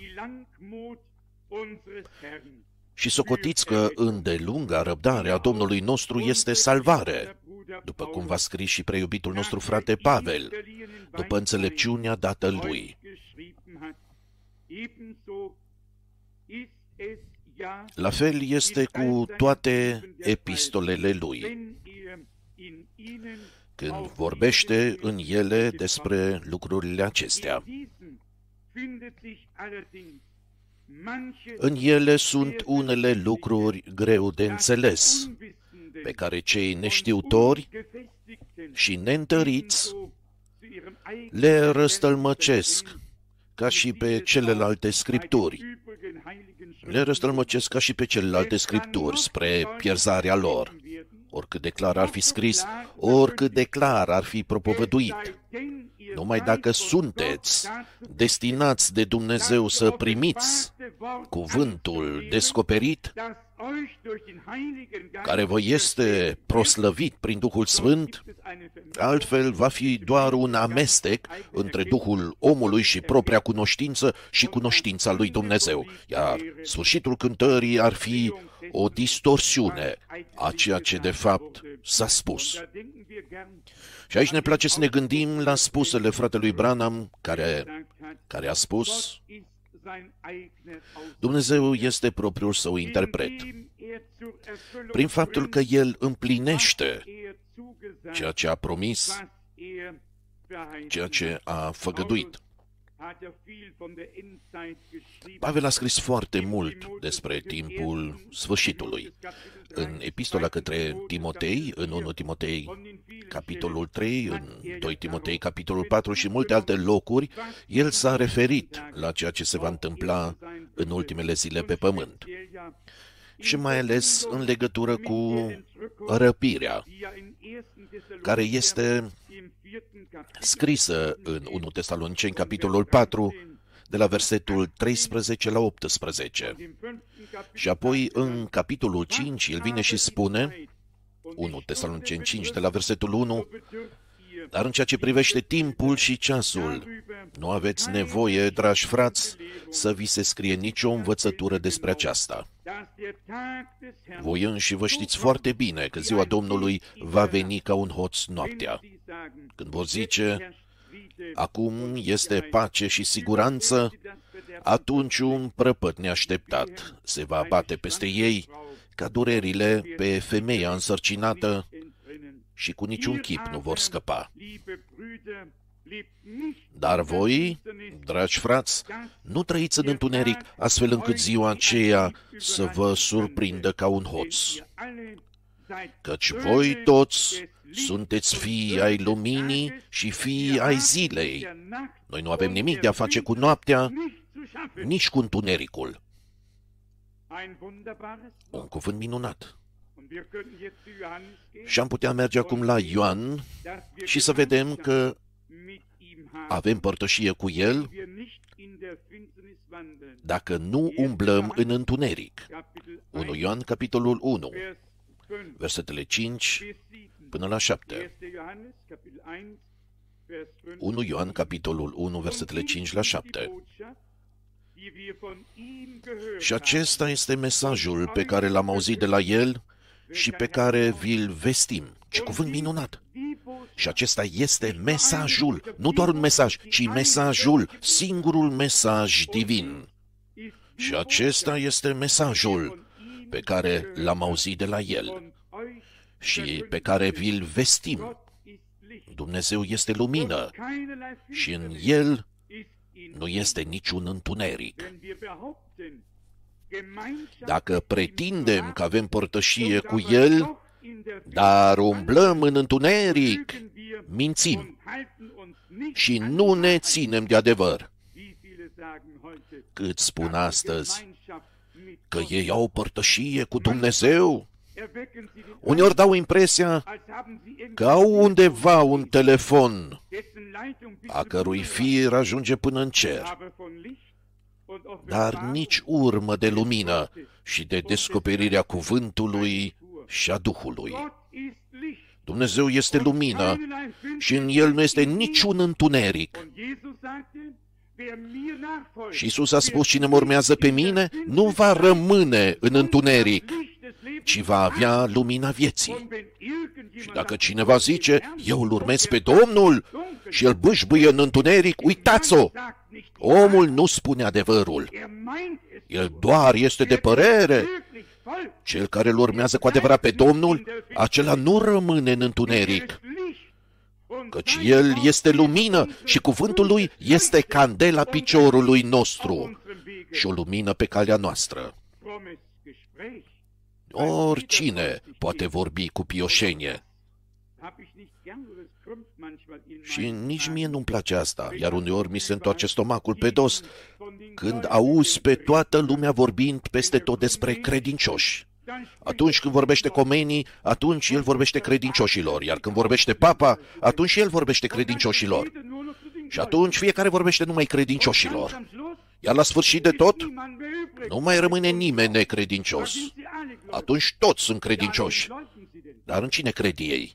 și socotiți că îndelunga răbdarea Domnului nostru este salvare, după cum v-a scris și preiubitul nostru frate Pavel, după înțelepciunea dată lui. La fel este cu toate epistolele lui, când vorbește în ele despre lucrurile acestea. În ele sunt unele lucruri greu de înțeles, pe care cei neștiutori și neîntăriți le răstălmăcesc ca și pe celelalte scripturi. Le răstălmăcesc ca și pe celelalte scripturi spre pierzarea lor. Oricât de clar ar fi scris, oricât de clar ar fi propovăduit. Numai dacă sunteți destinați de Dumnezeu să primiți cuvântul descoperit, care vă este proslăvit prin Duhul Sfânt, altfel va fi doar un amestec între Duhul omului și propria cunoștință și cunoștința lui Dumnezeu, iar sfârșitul cântării ar fi o distorsiune a ceea ce de fapt s-a spus. Și aici ne place să ne gândim la spusele fratelui Branham, care, care a spus: Dumnezeu este propriul său interpret. Prin faptul că El împlinește ceea ce a promis, ceea ce a făgăduit. Pavel a scris foarte mult despre timpul sfârșitului. În epistola către Timotei, în unu Timotei, capitolul trei, în doi Timotei, capitolul patru și multe alte locuri, el s-a referit la ceea ce se va întâmpla în ultimele zile pe pământ. Și mai ales în legătură cu răpirea, care este scrisă în unu Tesaloniceni, capitolul patru, de la versetul treisprezece la optsprezece. Și apoi în capitolul cinci, el vine și spune, unu Tesaloniceni cinci, de la versetul unu, dar în ceea ce privește timpul și ceasul, nu aveți nevoie, dragi frați, să vi se scrie nicio învățătură despre aceasta. Voi înși vă știți foarte bine că ziua Domnului va veni ca un hoț noaptea. Când vor zice, acum este pace și siguranță, atunci un prăpăd neașteptat se va abate peste ei, ca durerile pe femeia însărcinată, și cu niciun chip nu vor scăpa. Dar voi, dragi frați, nu trăiți în întuneric, astfel încât ziua aceea să vă surprindă ca un hoț. căci voi toți sunteți fii ai luminii și fii ai zilei. Noi nu avem nimic de a face cu noaptea, nici cu întunericul. Un cuvânt minunat. Și am putea merge acum la Ioan și să vedem că avem părtășie cu el dacă nu umblăm în întuneric. unu Ioan, capitolul unu, versetele cinci până la șapte. unu Ioan, capitolul unu, versetele cinci la șapte. Și acesta este mesajul pe care l-am auzit de la el și pe care vi-l vestim. Ce cuvânt minunat! Și acesta este mesajul, nu doar un mesaj, ci mesajul, singurul mesaj divin. Și acesta este mesajul pe care l-am auzit de la el și pe care vi-l vestim. Dumnezeu este lumină și în el nu este niciun întuneric. Dacă pretindem că avem părtășie cu el, dar umblăm în întuneric, mințim și nu ne ținem de adevăr. Cât spun astăzi că ei au părtășie cu Dumnezeu, uneori dau impresia că au undeva un telefon a cărui fir ajunge până în cer, dar nici urmă de lumină și de descoperirea cuvântului și a Duhului. Dumnezeu este lumină și în el nu este niciun întuneric. Și Iisus a spus, cine mă urmează pe mine nu va rămâne în întuneric, ci va avea lumina vieții. Și dacă cineva zice, eu îl urmez pe Domnul și el bâșbâie în întuneric, uitați-o! Omul nu spune adevărul. El doar este de părere. Cel care îl urmează cu adevărat pe Domnul, acela nu rămâne în întuneric, căci el este lumină și cuvântul lui este candela piciorului nostru și o lumină pe calea noastră. Oricine poate vorbi cu pioșenie. Și nici mie nu-mi place asta, iar uneori mi se întoarce stomacul pe dos când auzi pe toată lumea vorbind peste tot despre credincioși. Atunci când vorbește comenii, atunci el vorbește credincioșilor, iar când vorbește papa, atunci el vorbește credincioșilor. Și atunci fiecare vorbește numai credincioșilor. Iar la sfârșit de tot, nu mai rămâne nimeni necredincios. Atunci toți sunt credincioși. Dar în cine cred ei?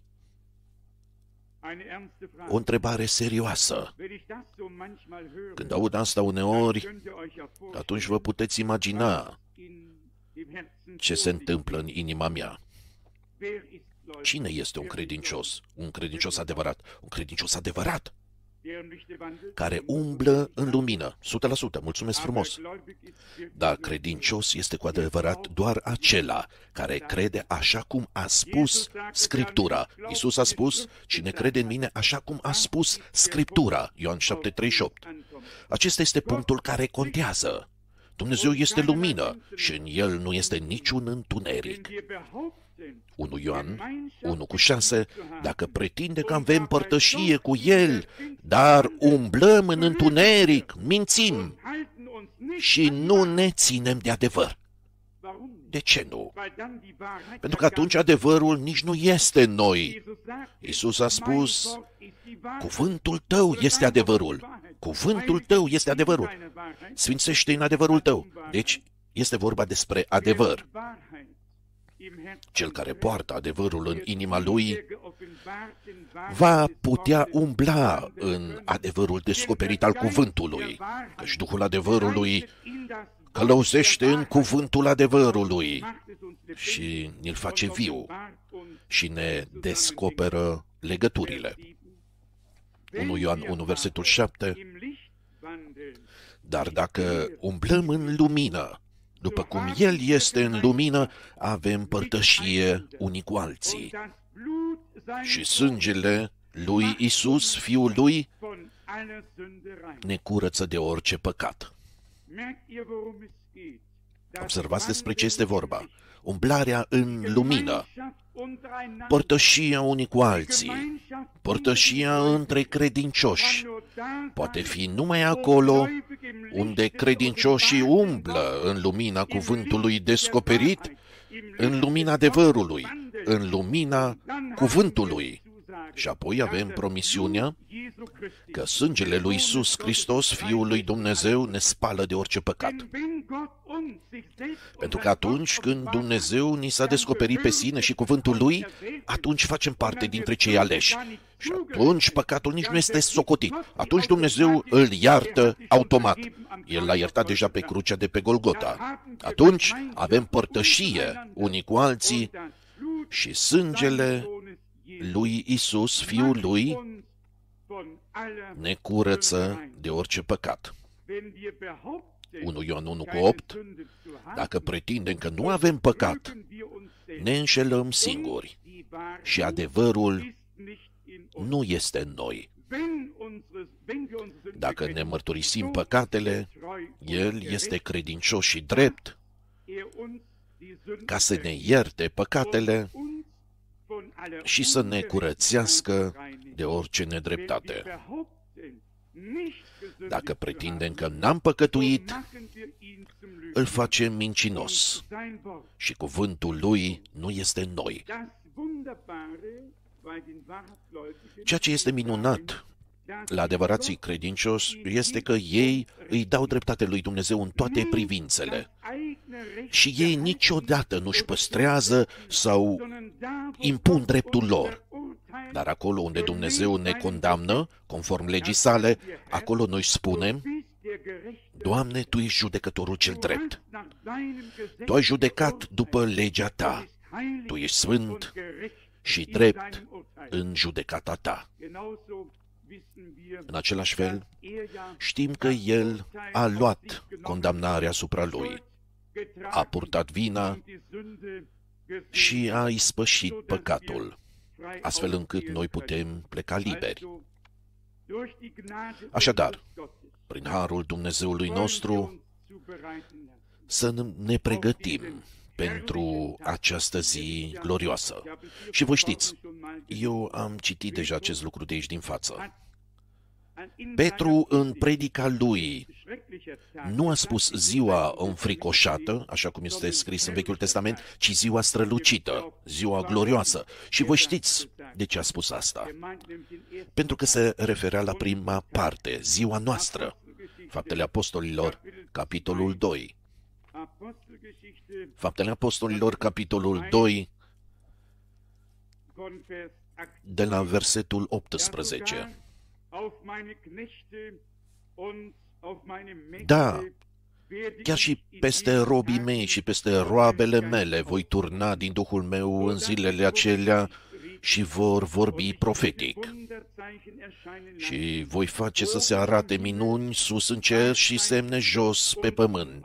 O întrebare serioasă. Când aud asta uneori, atunci vă puteți imagina ce se întâmplă în inima mea. Cine este un credincios? Un credincios adevărat? Un credincios adevărat, care umblă în lumină. o sută la sută, mulțumesc frumos. Dar credincios este cu adevărat doar acela care crede așa cum a spus Scriptura. Iisus a spus, cine crede în mine așa cum a spus Scriptura. Ioan șapte treizeci și opt. Acesta este punctul care contează. Dumnezeu este lumină și în el nu este niciun întuneric. unu Ioan unu cu șase, dacă pretinde că avem părtășie cu el, dar umblăm în întuneric, mințim și nu ne ținem de adevăr. De ce nu? Pentru că atunci adevărul nici nu este în noi. Iisus a spus, cuvântul tău este adevărul. Cuvântul tău este adevărul. Sfințește în adevărul tău. Deci este vorba despre adevăr. Cel care poartă adevărul în inima lui va putea umbla în adevărul descoperit al cuvântului, căci Duhul adevărului călăuzește în cuvântul adevărului și ne-l face viu și ne descoperă legăturile. unu Ioan unu, versetul șapte. Dar dacă umblăm în lumină, după cum El este în lumină, avem părtășie unii cu alții. Și sângele lui Iisus, Fiul lui, ne curăță de orice păcat. Observați despre ce este vorba. umblarea în lumină, părtășia unii cu alții, părtășia între credincioși, poate fi numai acolo unde credincioșii umblă în lumina cuvântului descoperit, în lumina adevărului, în lumina cuvântului. Și apoi avem promisiunea că sângele lui Iisus Hristos, Fiul lui Dumnezeu, ne spală de orice păcat. Pentru că atunci când Dumnezeu ni s-a descoperit pe sine și cuvântul lui, atunci facem parte dintre cei aleși. Și atunci păcatul nici nu este socotit. Atunci Dumnezeu îl iartă automat. El l-a iertat deja pe crucea de pe Golgota. Atunci avem părtășie unii cu alții și sângele lui Iisus, Fiul lui, ne curăță de orice păcat. unu Ioan unu cu opt. Dacă pretindem că nu avem păcat, ne înșelăm singuri și adevărul nu este în noi. Dacă ne mărturisim păcatele, El este credincios și drept ca să ne ierte păcatele și să ne curățească de orice nedreptate. Dacă pretindem că n-am păcătuit, îl facem mincinos și cuvântul lui nu este în noi. Ceea ce este minunat la adevărații credincioși este că ei îi dau dreptate lui Dumnezeu în toate privințele. Și ei niciodată nu-și păstrează sau impun dreptul lor. Dar acolo unde Dumnezeu ne condamnă, conform legii sale, acolo noi spunem: Doamne, Tu ești judecătorul cel drept. Tu ai judecat după legea Ta. Tu ești sfânt și drept în judecata Ta. În același fel, știm că El a luat condamnarea asupra Lui, a purtat vina și a ispășit păcatul, astfel încât noi putem pleca liberi. Așadar, prin harul Dumnezeului nostru, să ne pregătim pentru această zi glorioasă. Și voi știți, eu am citit deja acest lucru de aici din față. Petru, în predica lui, nu a spus ziua înfricoșată, așa cum este scris în Vechiul Testament, ci ziua strălucită, ziua glorioasă. Și voi știți de ce a spus asta. Pentru că se referea la prima parte, ziua noastră. Faptele Apostolilor, capitolul doi. Faptele Apostolilor, capitolul doi, de la versetul optsprezece. Da, chiar și peste robii mei și peste roabele mele voi turna din Duhul meu în zilele acelea și vor vorbi profetic. Și voi face să se arate minuni sus în cer și semne jos pe pământ.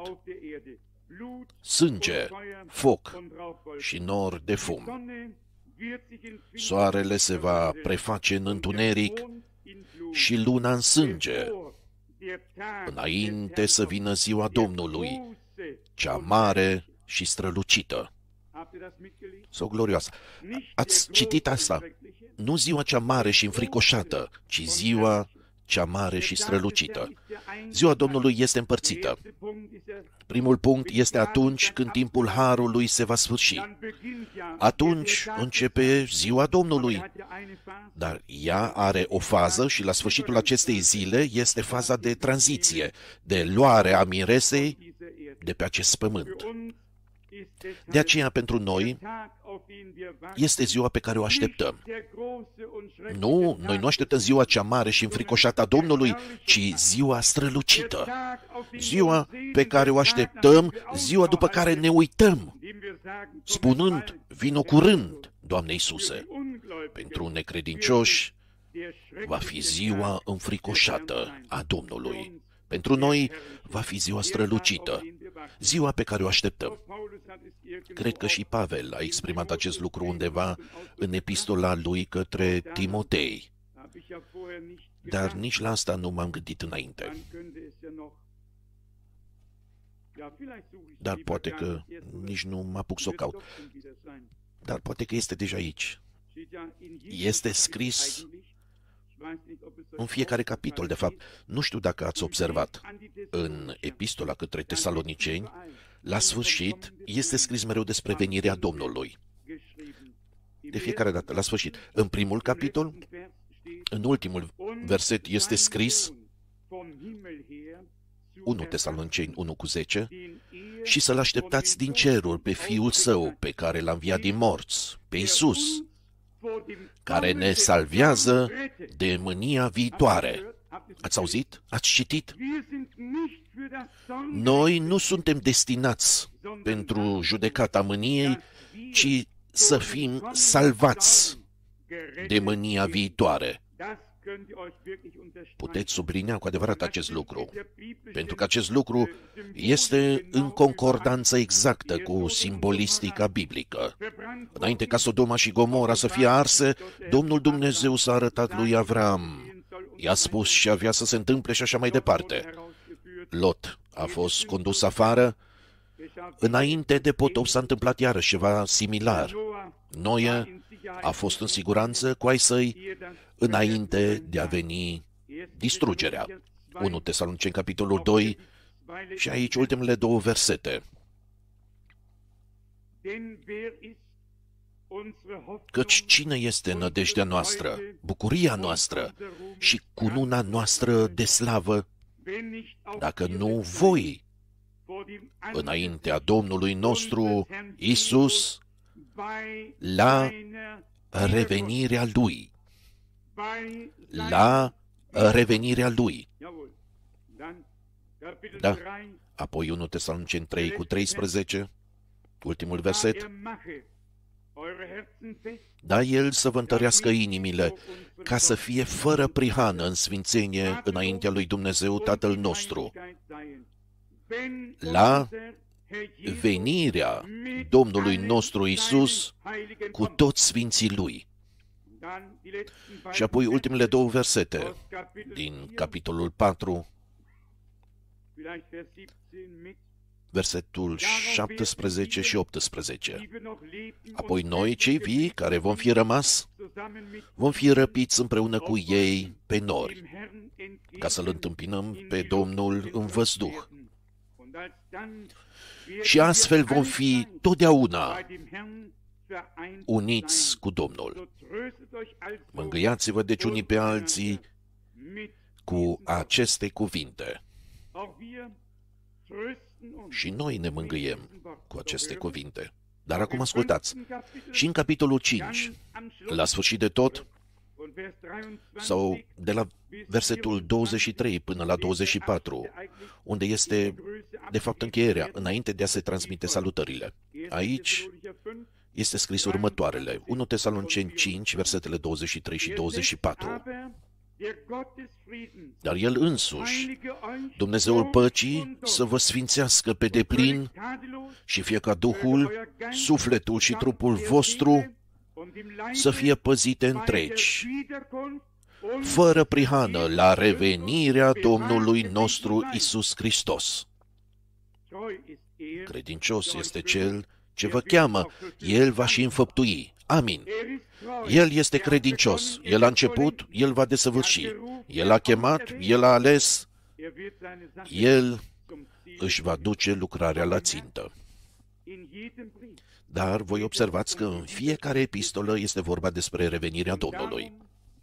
Sânge, foc și nor de fum. Soarele se va preface în întuneric și luna în sânge, înainte să vină ziua Domnului, cea mare și strălucită. Sau glorioasă. Ați citit asta? Nu ziua cea mare și înfricoșată, ci ziua cea mare și strălucită. Ziua Domnului este împărțită. Primul punct este atunci când timpul harului se va sfârși. Atunci începe ziua Domnului. Dar ea are o fază și la sfârșitul acestei zile este faza de tranziție, de luare a miresei de pe acest pământ. De aceea, pentru noi, este ziua pe care o așteptăm. Nu, noi nu așteptăm ziua cea mare și înfricoșată a Domnului, ci ziua strălucită. Ziua pe care o așteptăm, ziua după care ne uităm, spunând: vino curând, Doamne Iisuse. Pentru necredincioși va fi ziua înfricoșată a Domnului. Pentru noi va fi ziua strălucită, ziua pe care o așteptăm. Cred că și Pavel a exprimat acest lucru undeva în epistola lui către Timotei. Dar nici la asta nu m-am gândit înainte. dar poate că nici nu mă apuc să o caut. Dar poate că este deja aici. Este scris în fiecare capitol, de fapt. Nu știu dacă ați observat. În epistola către Tesaloniceni, la sfârșit, este scris mereu despre venirea Domnului. De fiecare dată, la sfârșit. În primul capitol, în ultimul verset, este scris unu Tesaloniceni unu cu zece, și să-L așteptați din ceruri pe Fiul Său, pe care L-a înviat din morți, pe Iisus, care ne salvează de mânia viitoare. Ați auzit? Ați citit? Noi nu suntem destinați pentru judecata mâniei, ci să fim salvați de mânia viitoare. Puteți sublinea cu adevărat acest lucru, pentru că acest lucru este în concordanță exactă cu simbolistica biblică. Înainte ca Sodoma și Gomora să fie arse, Domnul Dumnezeu s-a arătat lui Avram. I-a spus ce avea să se întâmple și așa mai departe. Lot a fost condus afară. Înainte de potop s-a întâmplat iarăși ceva similar. Noe a fost în siguranță cu ai săi înainte de a veni distrugerea. unu Tesaloniceni, capitolul doi, și aici ultimele două versete. Căci cine este nădejdea noastră, bucuria noastră și cununa noastră de slavă, dacă nu voi, înaintea Domnului nostru Iisus, la revenirea Lui. La revenirea Lui. Da. Apoi unu Tesaloniceni trei cu treisprezece, ultimul verset. Da, El să vă întărească inimile, ca să fie fără prihană în sfințenie înaintea lui Dumnezeu Tatăl nostru. La venirea Domnului nostru Iisus cu toți sfinții Lui. Și apoi ultimele două versete din capitolul patru, versetul șaptesprezece și optsprezece. Apoi noi, cei vii, care vom fi rămas, vom fi răpiți împreună cu ei pe nori, ca să-L întâmpinăm pe Domnul în văzduh. Și astfel vom fi totdeauna uniți cu Domnul. Mângâiați-vă deci unii pe alții cu aceste cuvinte. Și noi ne mângâiem cu aceste cuvinte. Dar acum ascultați. Și în capitolul cinci, la sfârșit de tot, sau de la versetul douăzeci și trei până la douăzeci și patru, unde este, de fapt, încheierea, înainte de a se transmite salutările. Aici este scris următoarele. unu Tesaloniceni cinci, versetele douăzeci și trei și douăzeci și patru. Dar El însuși, Dumnezeul păcii, să vă sfințească pe deplin și fie ca Duhul, sufletul și trupul vostru să fie păzite întregi, fără prihană, la revenirea Domnului nostru Iisus Hristos. Credincios este Cel ce vă cheamă, El va și înfăptui. Amin. El este credincios. El a început, El va desăvârși. El a chemat, El a ales, El își va duce lucrarea la țintă. Dar voi observați că în fiecare epistolă este vorba despre revenirea Domnului.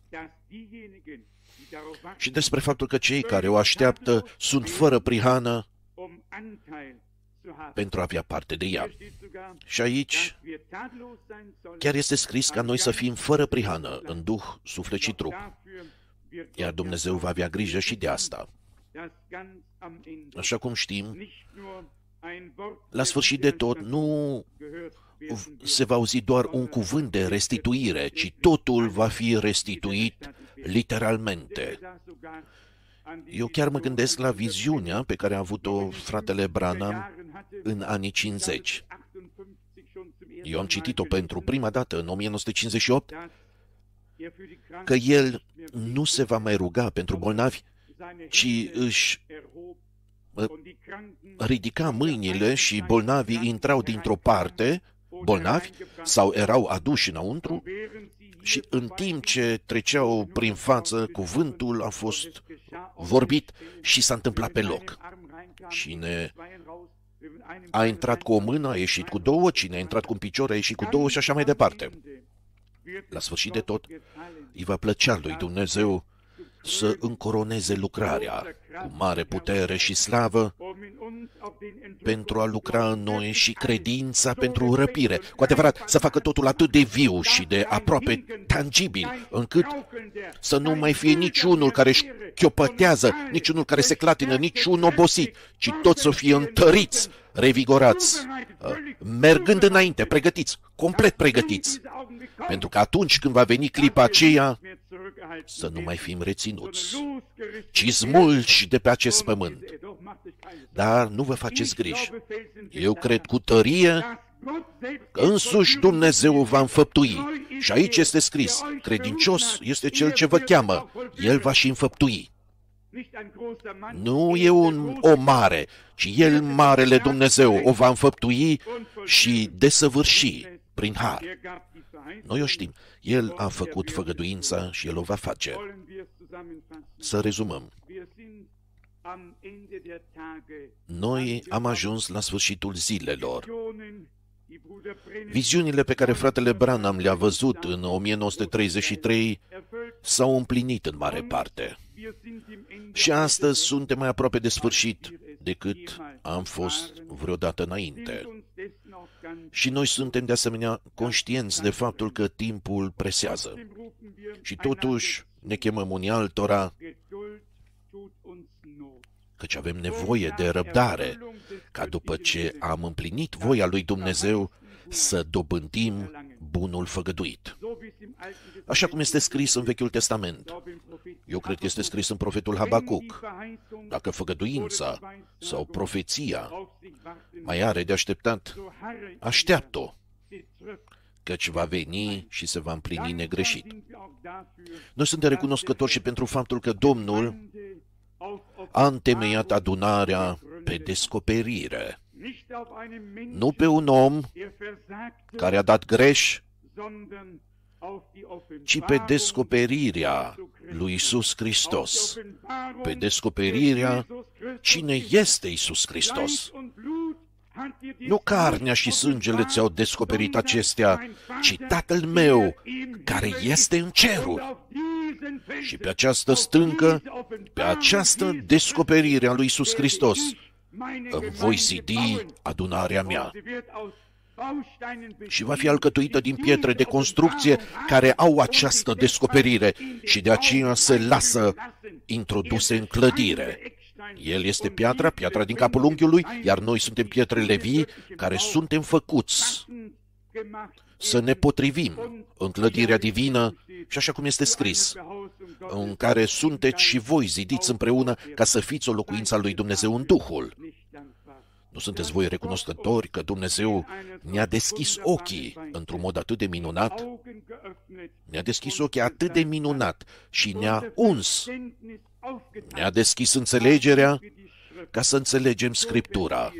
Și despre faptul că cei care o așteaptă sunt fără prihană pentru a avea parte de ea. Și aici chiar este scris ca noi să fim fără prihană în duh, suflet și trup. Iar Dumnezeu va avea grijă și de asta. Așa cum știm, la sfârșit de tot nu se va auzi doar un cuvânt de restituire, ci totul va fi restituit literalmente. Eu chiar mă gândesc la viziunea pe care a avut-o fratele Branham în anii cincizeci. Eu am citit-o pentru prima dată în o mie nouă sute cincizeci și opt, că el nu se va mai ruga pentru bolnavi, ci își ridica mâinile și bolnavii intrau dintr-o parte, bolnavi, sau erau aduși înăuntru, și în timp ce treceau prin față, cuvântul a fost vorbit și s-a întâmplat pe loc. Cine a intrat cu o mână, a ieșit cu două, cine a intrat cu un picior, a ieșit cu două și așa mai departe. La sfârșit de tot, îi va plăcea lui Dumnezeu să încoroneze lucrarea cu mare putere și slavă pentru a lucra în noi și credința pentru răpire. Cu adevărat, să facă totul atât de viu și de aproape tangibil, încât să nu mai fie niciunul care își chiopătează, niciunul care se clatină, niciun obosit, ci toți să fie întăriți, revigorați, mergând înainte, pregătiți, complet pregătiți. Pentru că atunci când va veni clipa aceea, să nu mai fim reținuți, ci smulși de pe acest pământ. Dar nu vă faceți griji. Eu cred cu tărie că însuși Dumnezeu va înfăptui. Și aici este scris, credincios este cel ce vă cheamă, El va și înfăptui. Nu e un om mare, ci El, Marele Dumnezeu, o va înfăptui și desăvârși prin har. Noi o știm. El a făcut făgăduința și El o va face. Să rezumăm. Noi am ajuns la sfârșitul zilelor. Viziunile pe care fratele Branham le-a văzut în o mie nouă sute treizeci și trei s-au împlinit în mare parte. Și astăzi suntem mai aproape de sfârșit decât am fost vreodată înainte. Și noi suntem de asemenea conștienți de faptul că timpul presează. Și totuși ne chemăm unii altora, căci avem nevoie de răbdare, ca după ce am împlinit voia lui Dumnezeu să dobândim bunul făgăduit. Așa cum este scris în Vechiul Testament. Eu cred că este scris în profetul Habacuc. Dacă făgăduința sau profeția mai are de așteptat, așteaptă-o, căci va veni și se va împlini negreșit. Noi suntem recunoscători și pentru faptul că Domnul a întemeiat adunarea pe descoperire, nu pe un om care a dat greș, ci pe descoperirea lui Iisus Hristos, pe descoperirea cine este Iisus Hristos. Nu carnea și sângele ți-au descoperit acestea, ci Tatăl meu, care este în ceruri. Și pe această stâncă, pe această descoperire a lui Iisus Hristos, îmi voi zidi adunarea mea. Și va fi alcătuită din pietre de construcție care au această descoperire și de aceea se lasă introduse în clădire. El este piatra, piatra din capul unghiului, iar noi suntem pietrele vii care suntem făcuți să ne potrivim în clădirea divină și așa cum este scris, în care sunteți și voi zidiți împreună ca să fiți o locuință a lui Dumnezeu în Duhul. Nu sunteți voi recunoscători că Dumnezeu ne-a deschis ochii într-un mod atât de minunat? Ne-a deschis ochii atât de minunat și ne-a uns. Ne-a deschis înțelegerea ca să înțelegem Scriptura.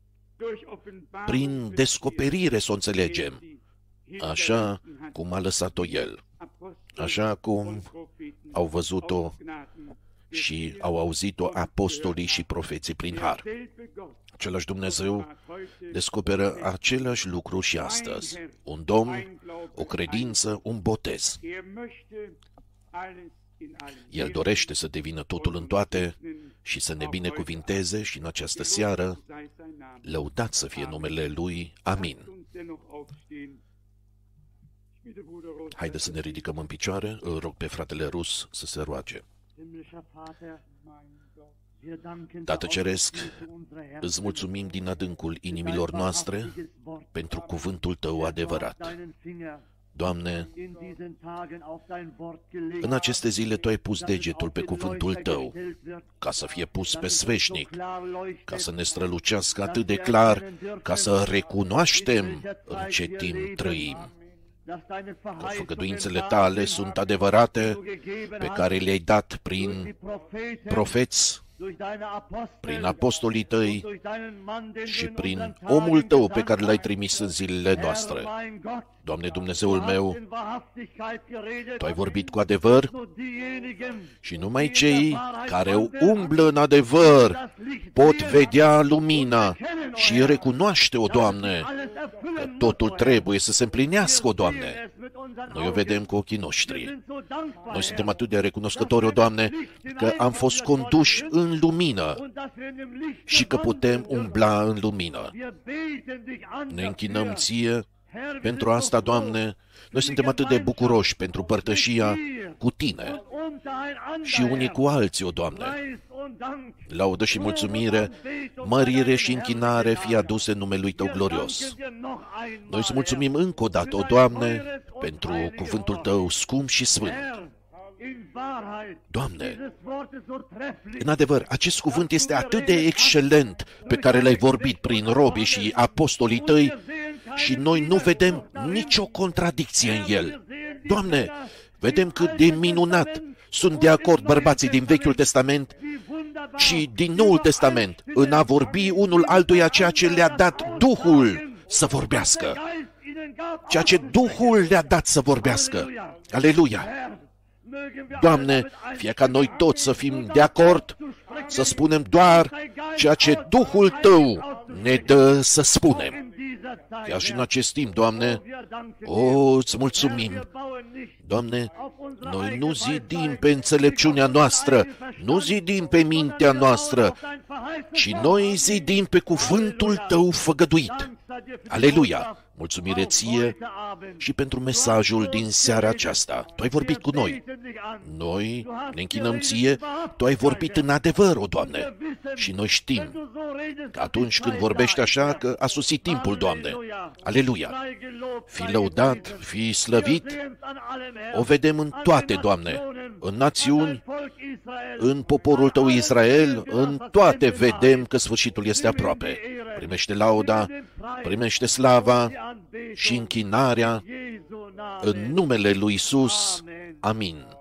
Prin descoperire să o înțelegem, așa cum a lăsat-o El, așa cum au văzut-o și au auzit-o apostolii și profeții prin har. Același Dumnezeu descoperă același lucru și astăzi. Un Domn, o credință, un botez. El dorește să devină totul în toate și să ne binecuvinteze și în această seară, lăudat să fie numele Lui. Amin. Haideți să ne ridicăm în picioare, îl rog pe fratele Rus să se roage. Tată Ceresc, îți mulțumim din adâncul inimilor noastre pentru cuvântul Tău adevărat. Doamne, în aceste zile Tu ai pus degetul pe cuvântul Tău, ca să fie pus pe sfeșnic, ca să ne strălucească atât de clar, ca să recunoaștem în ce timp trăim. Că făgăduințele Tale sunt adevărate, pe care le-ai dat prin profeți, prin apostolii tăi și prin omul tău pe care l-ai trimis în zilele noastre. Doamne Dumnezeul meu, Tu ai vorbit cu adevăr și numai cei care umblă în adevăr pot vedea lumina și recunoaște-o, Doamne, că totul trebuie să se împlinească, o Doamne. Noi o vedem cu ochii noștri. Noi suntem atât de recunoscători, o Doamne, că am fost conduși în lumină și că putem umbla în lumină. Ne închinăm Ție pentru asta, Doamne. Noi suntem atât de bucuroși pentru părtășia cu Tine și unii cu alții, o Doamne. Laudă și mulțumire, mărire și închinare fie aduse numelui Tău glorios. Noi îți mulțumim încă o dată, o Doamne, pentru cuvântul Tău scump și sfânt. Doamne, în adevăr, acest cuvânt este atât de excelent pe care l-ai vorbit prin robii și apostolii Tăi și noi nu vedem nicio contradicție în el. Doamne, vedem cât de minunat sunt de acord bărbații din Vechiul Testament și din Noul Testament în a vorbi unul altuia ceea ce le-a dat Duhul să vorbească. Ceea ce Duhul le-a dat să vorbească. Aleluia! Doamne, fie ca noi toți să fim de acord, să spunem doar ceea ce Duhul Tău ne dă să spunem. Chiar și în acest timp, Doamne, o, îți mulțumim. Doamne, noi nu zidim pe înțelepciunea noastră, nu zidim pe mintea noastră, ci noi zidim pe cuvântul Tău făgăduit. Aleluia! Mulțumire Ție și pentru mesajul din seara aceasta. Tu ai vorbit cu noi. Noi ne închinăm Ție, Tu ai vorbit în adevăr, o Doamne. Și noi știm că atunci când vorbești așa, că a sosit timpul, Doamne. Aleluia! Fii lăudat, fii slăvit. O vedem în toate, Doamne. În națiuni, în poporul Tău Israel, în toate vedem că sfârșitul este aproape. Primește lauda, primește slava și închinarea în numele lui Iisus. Amin.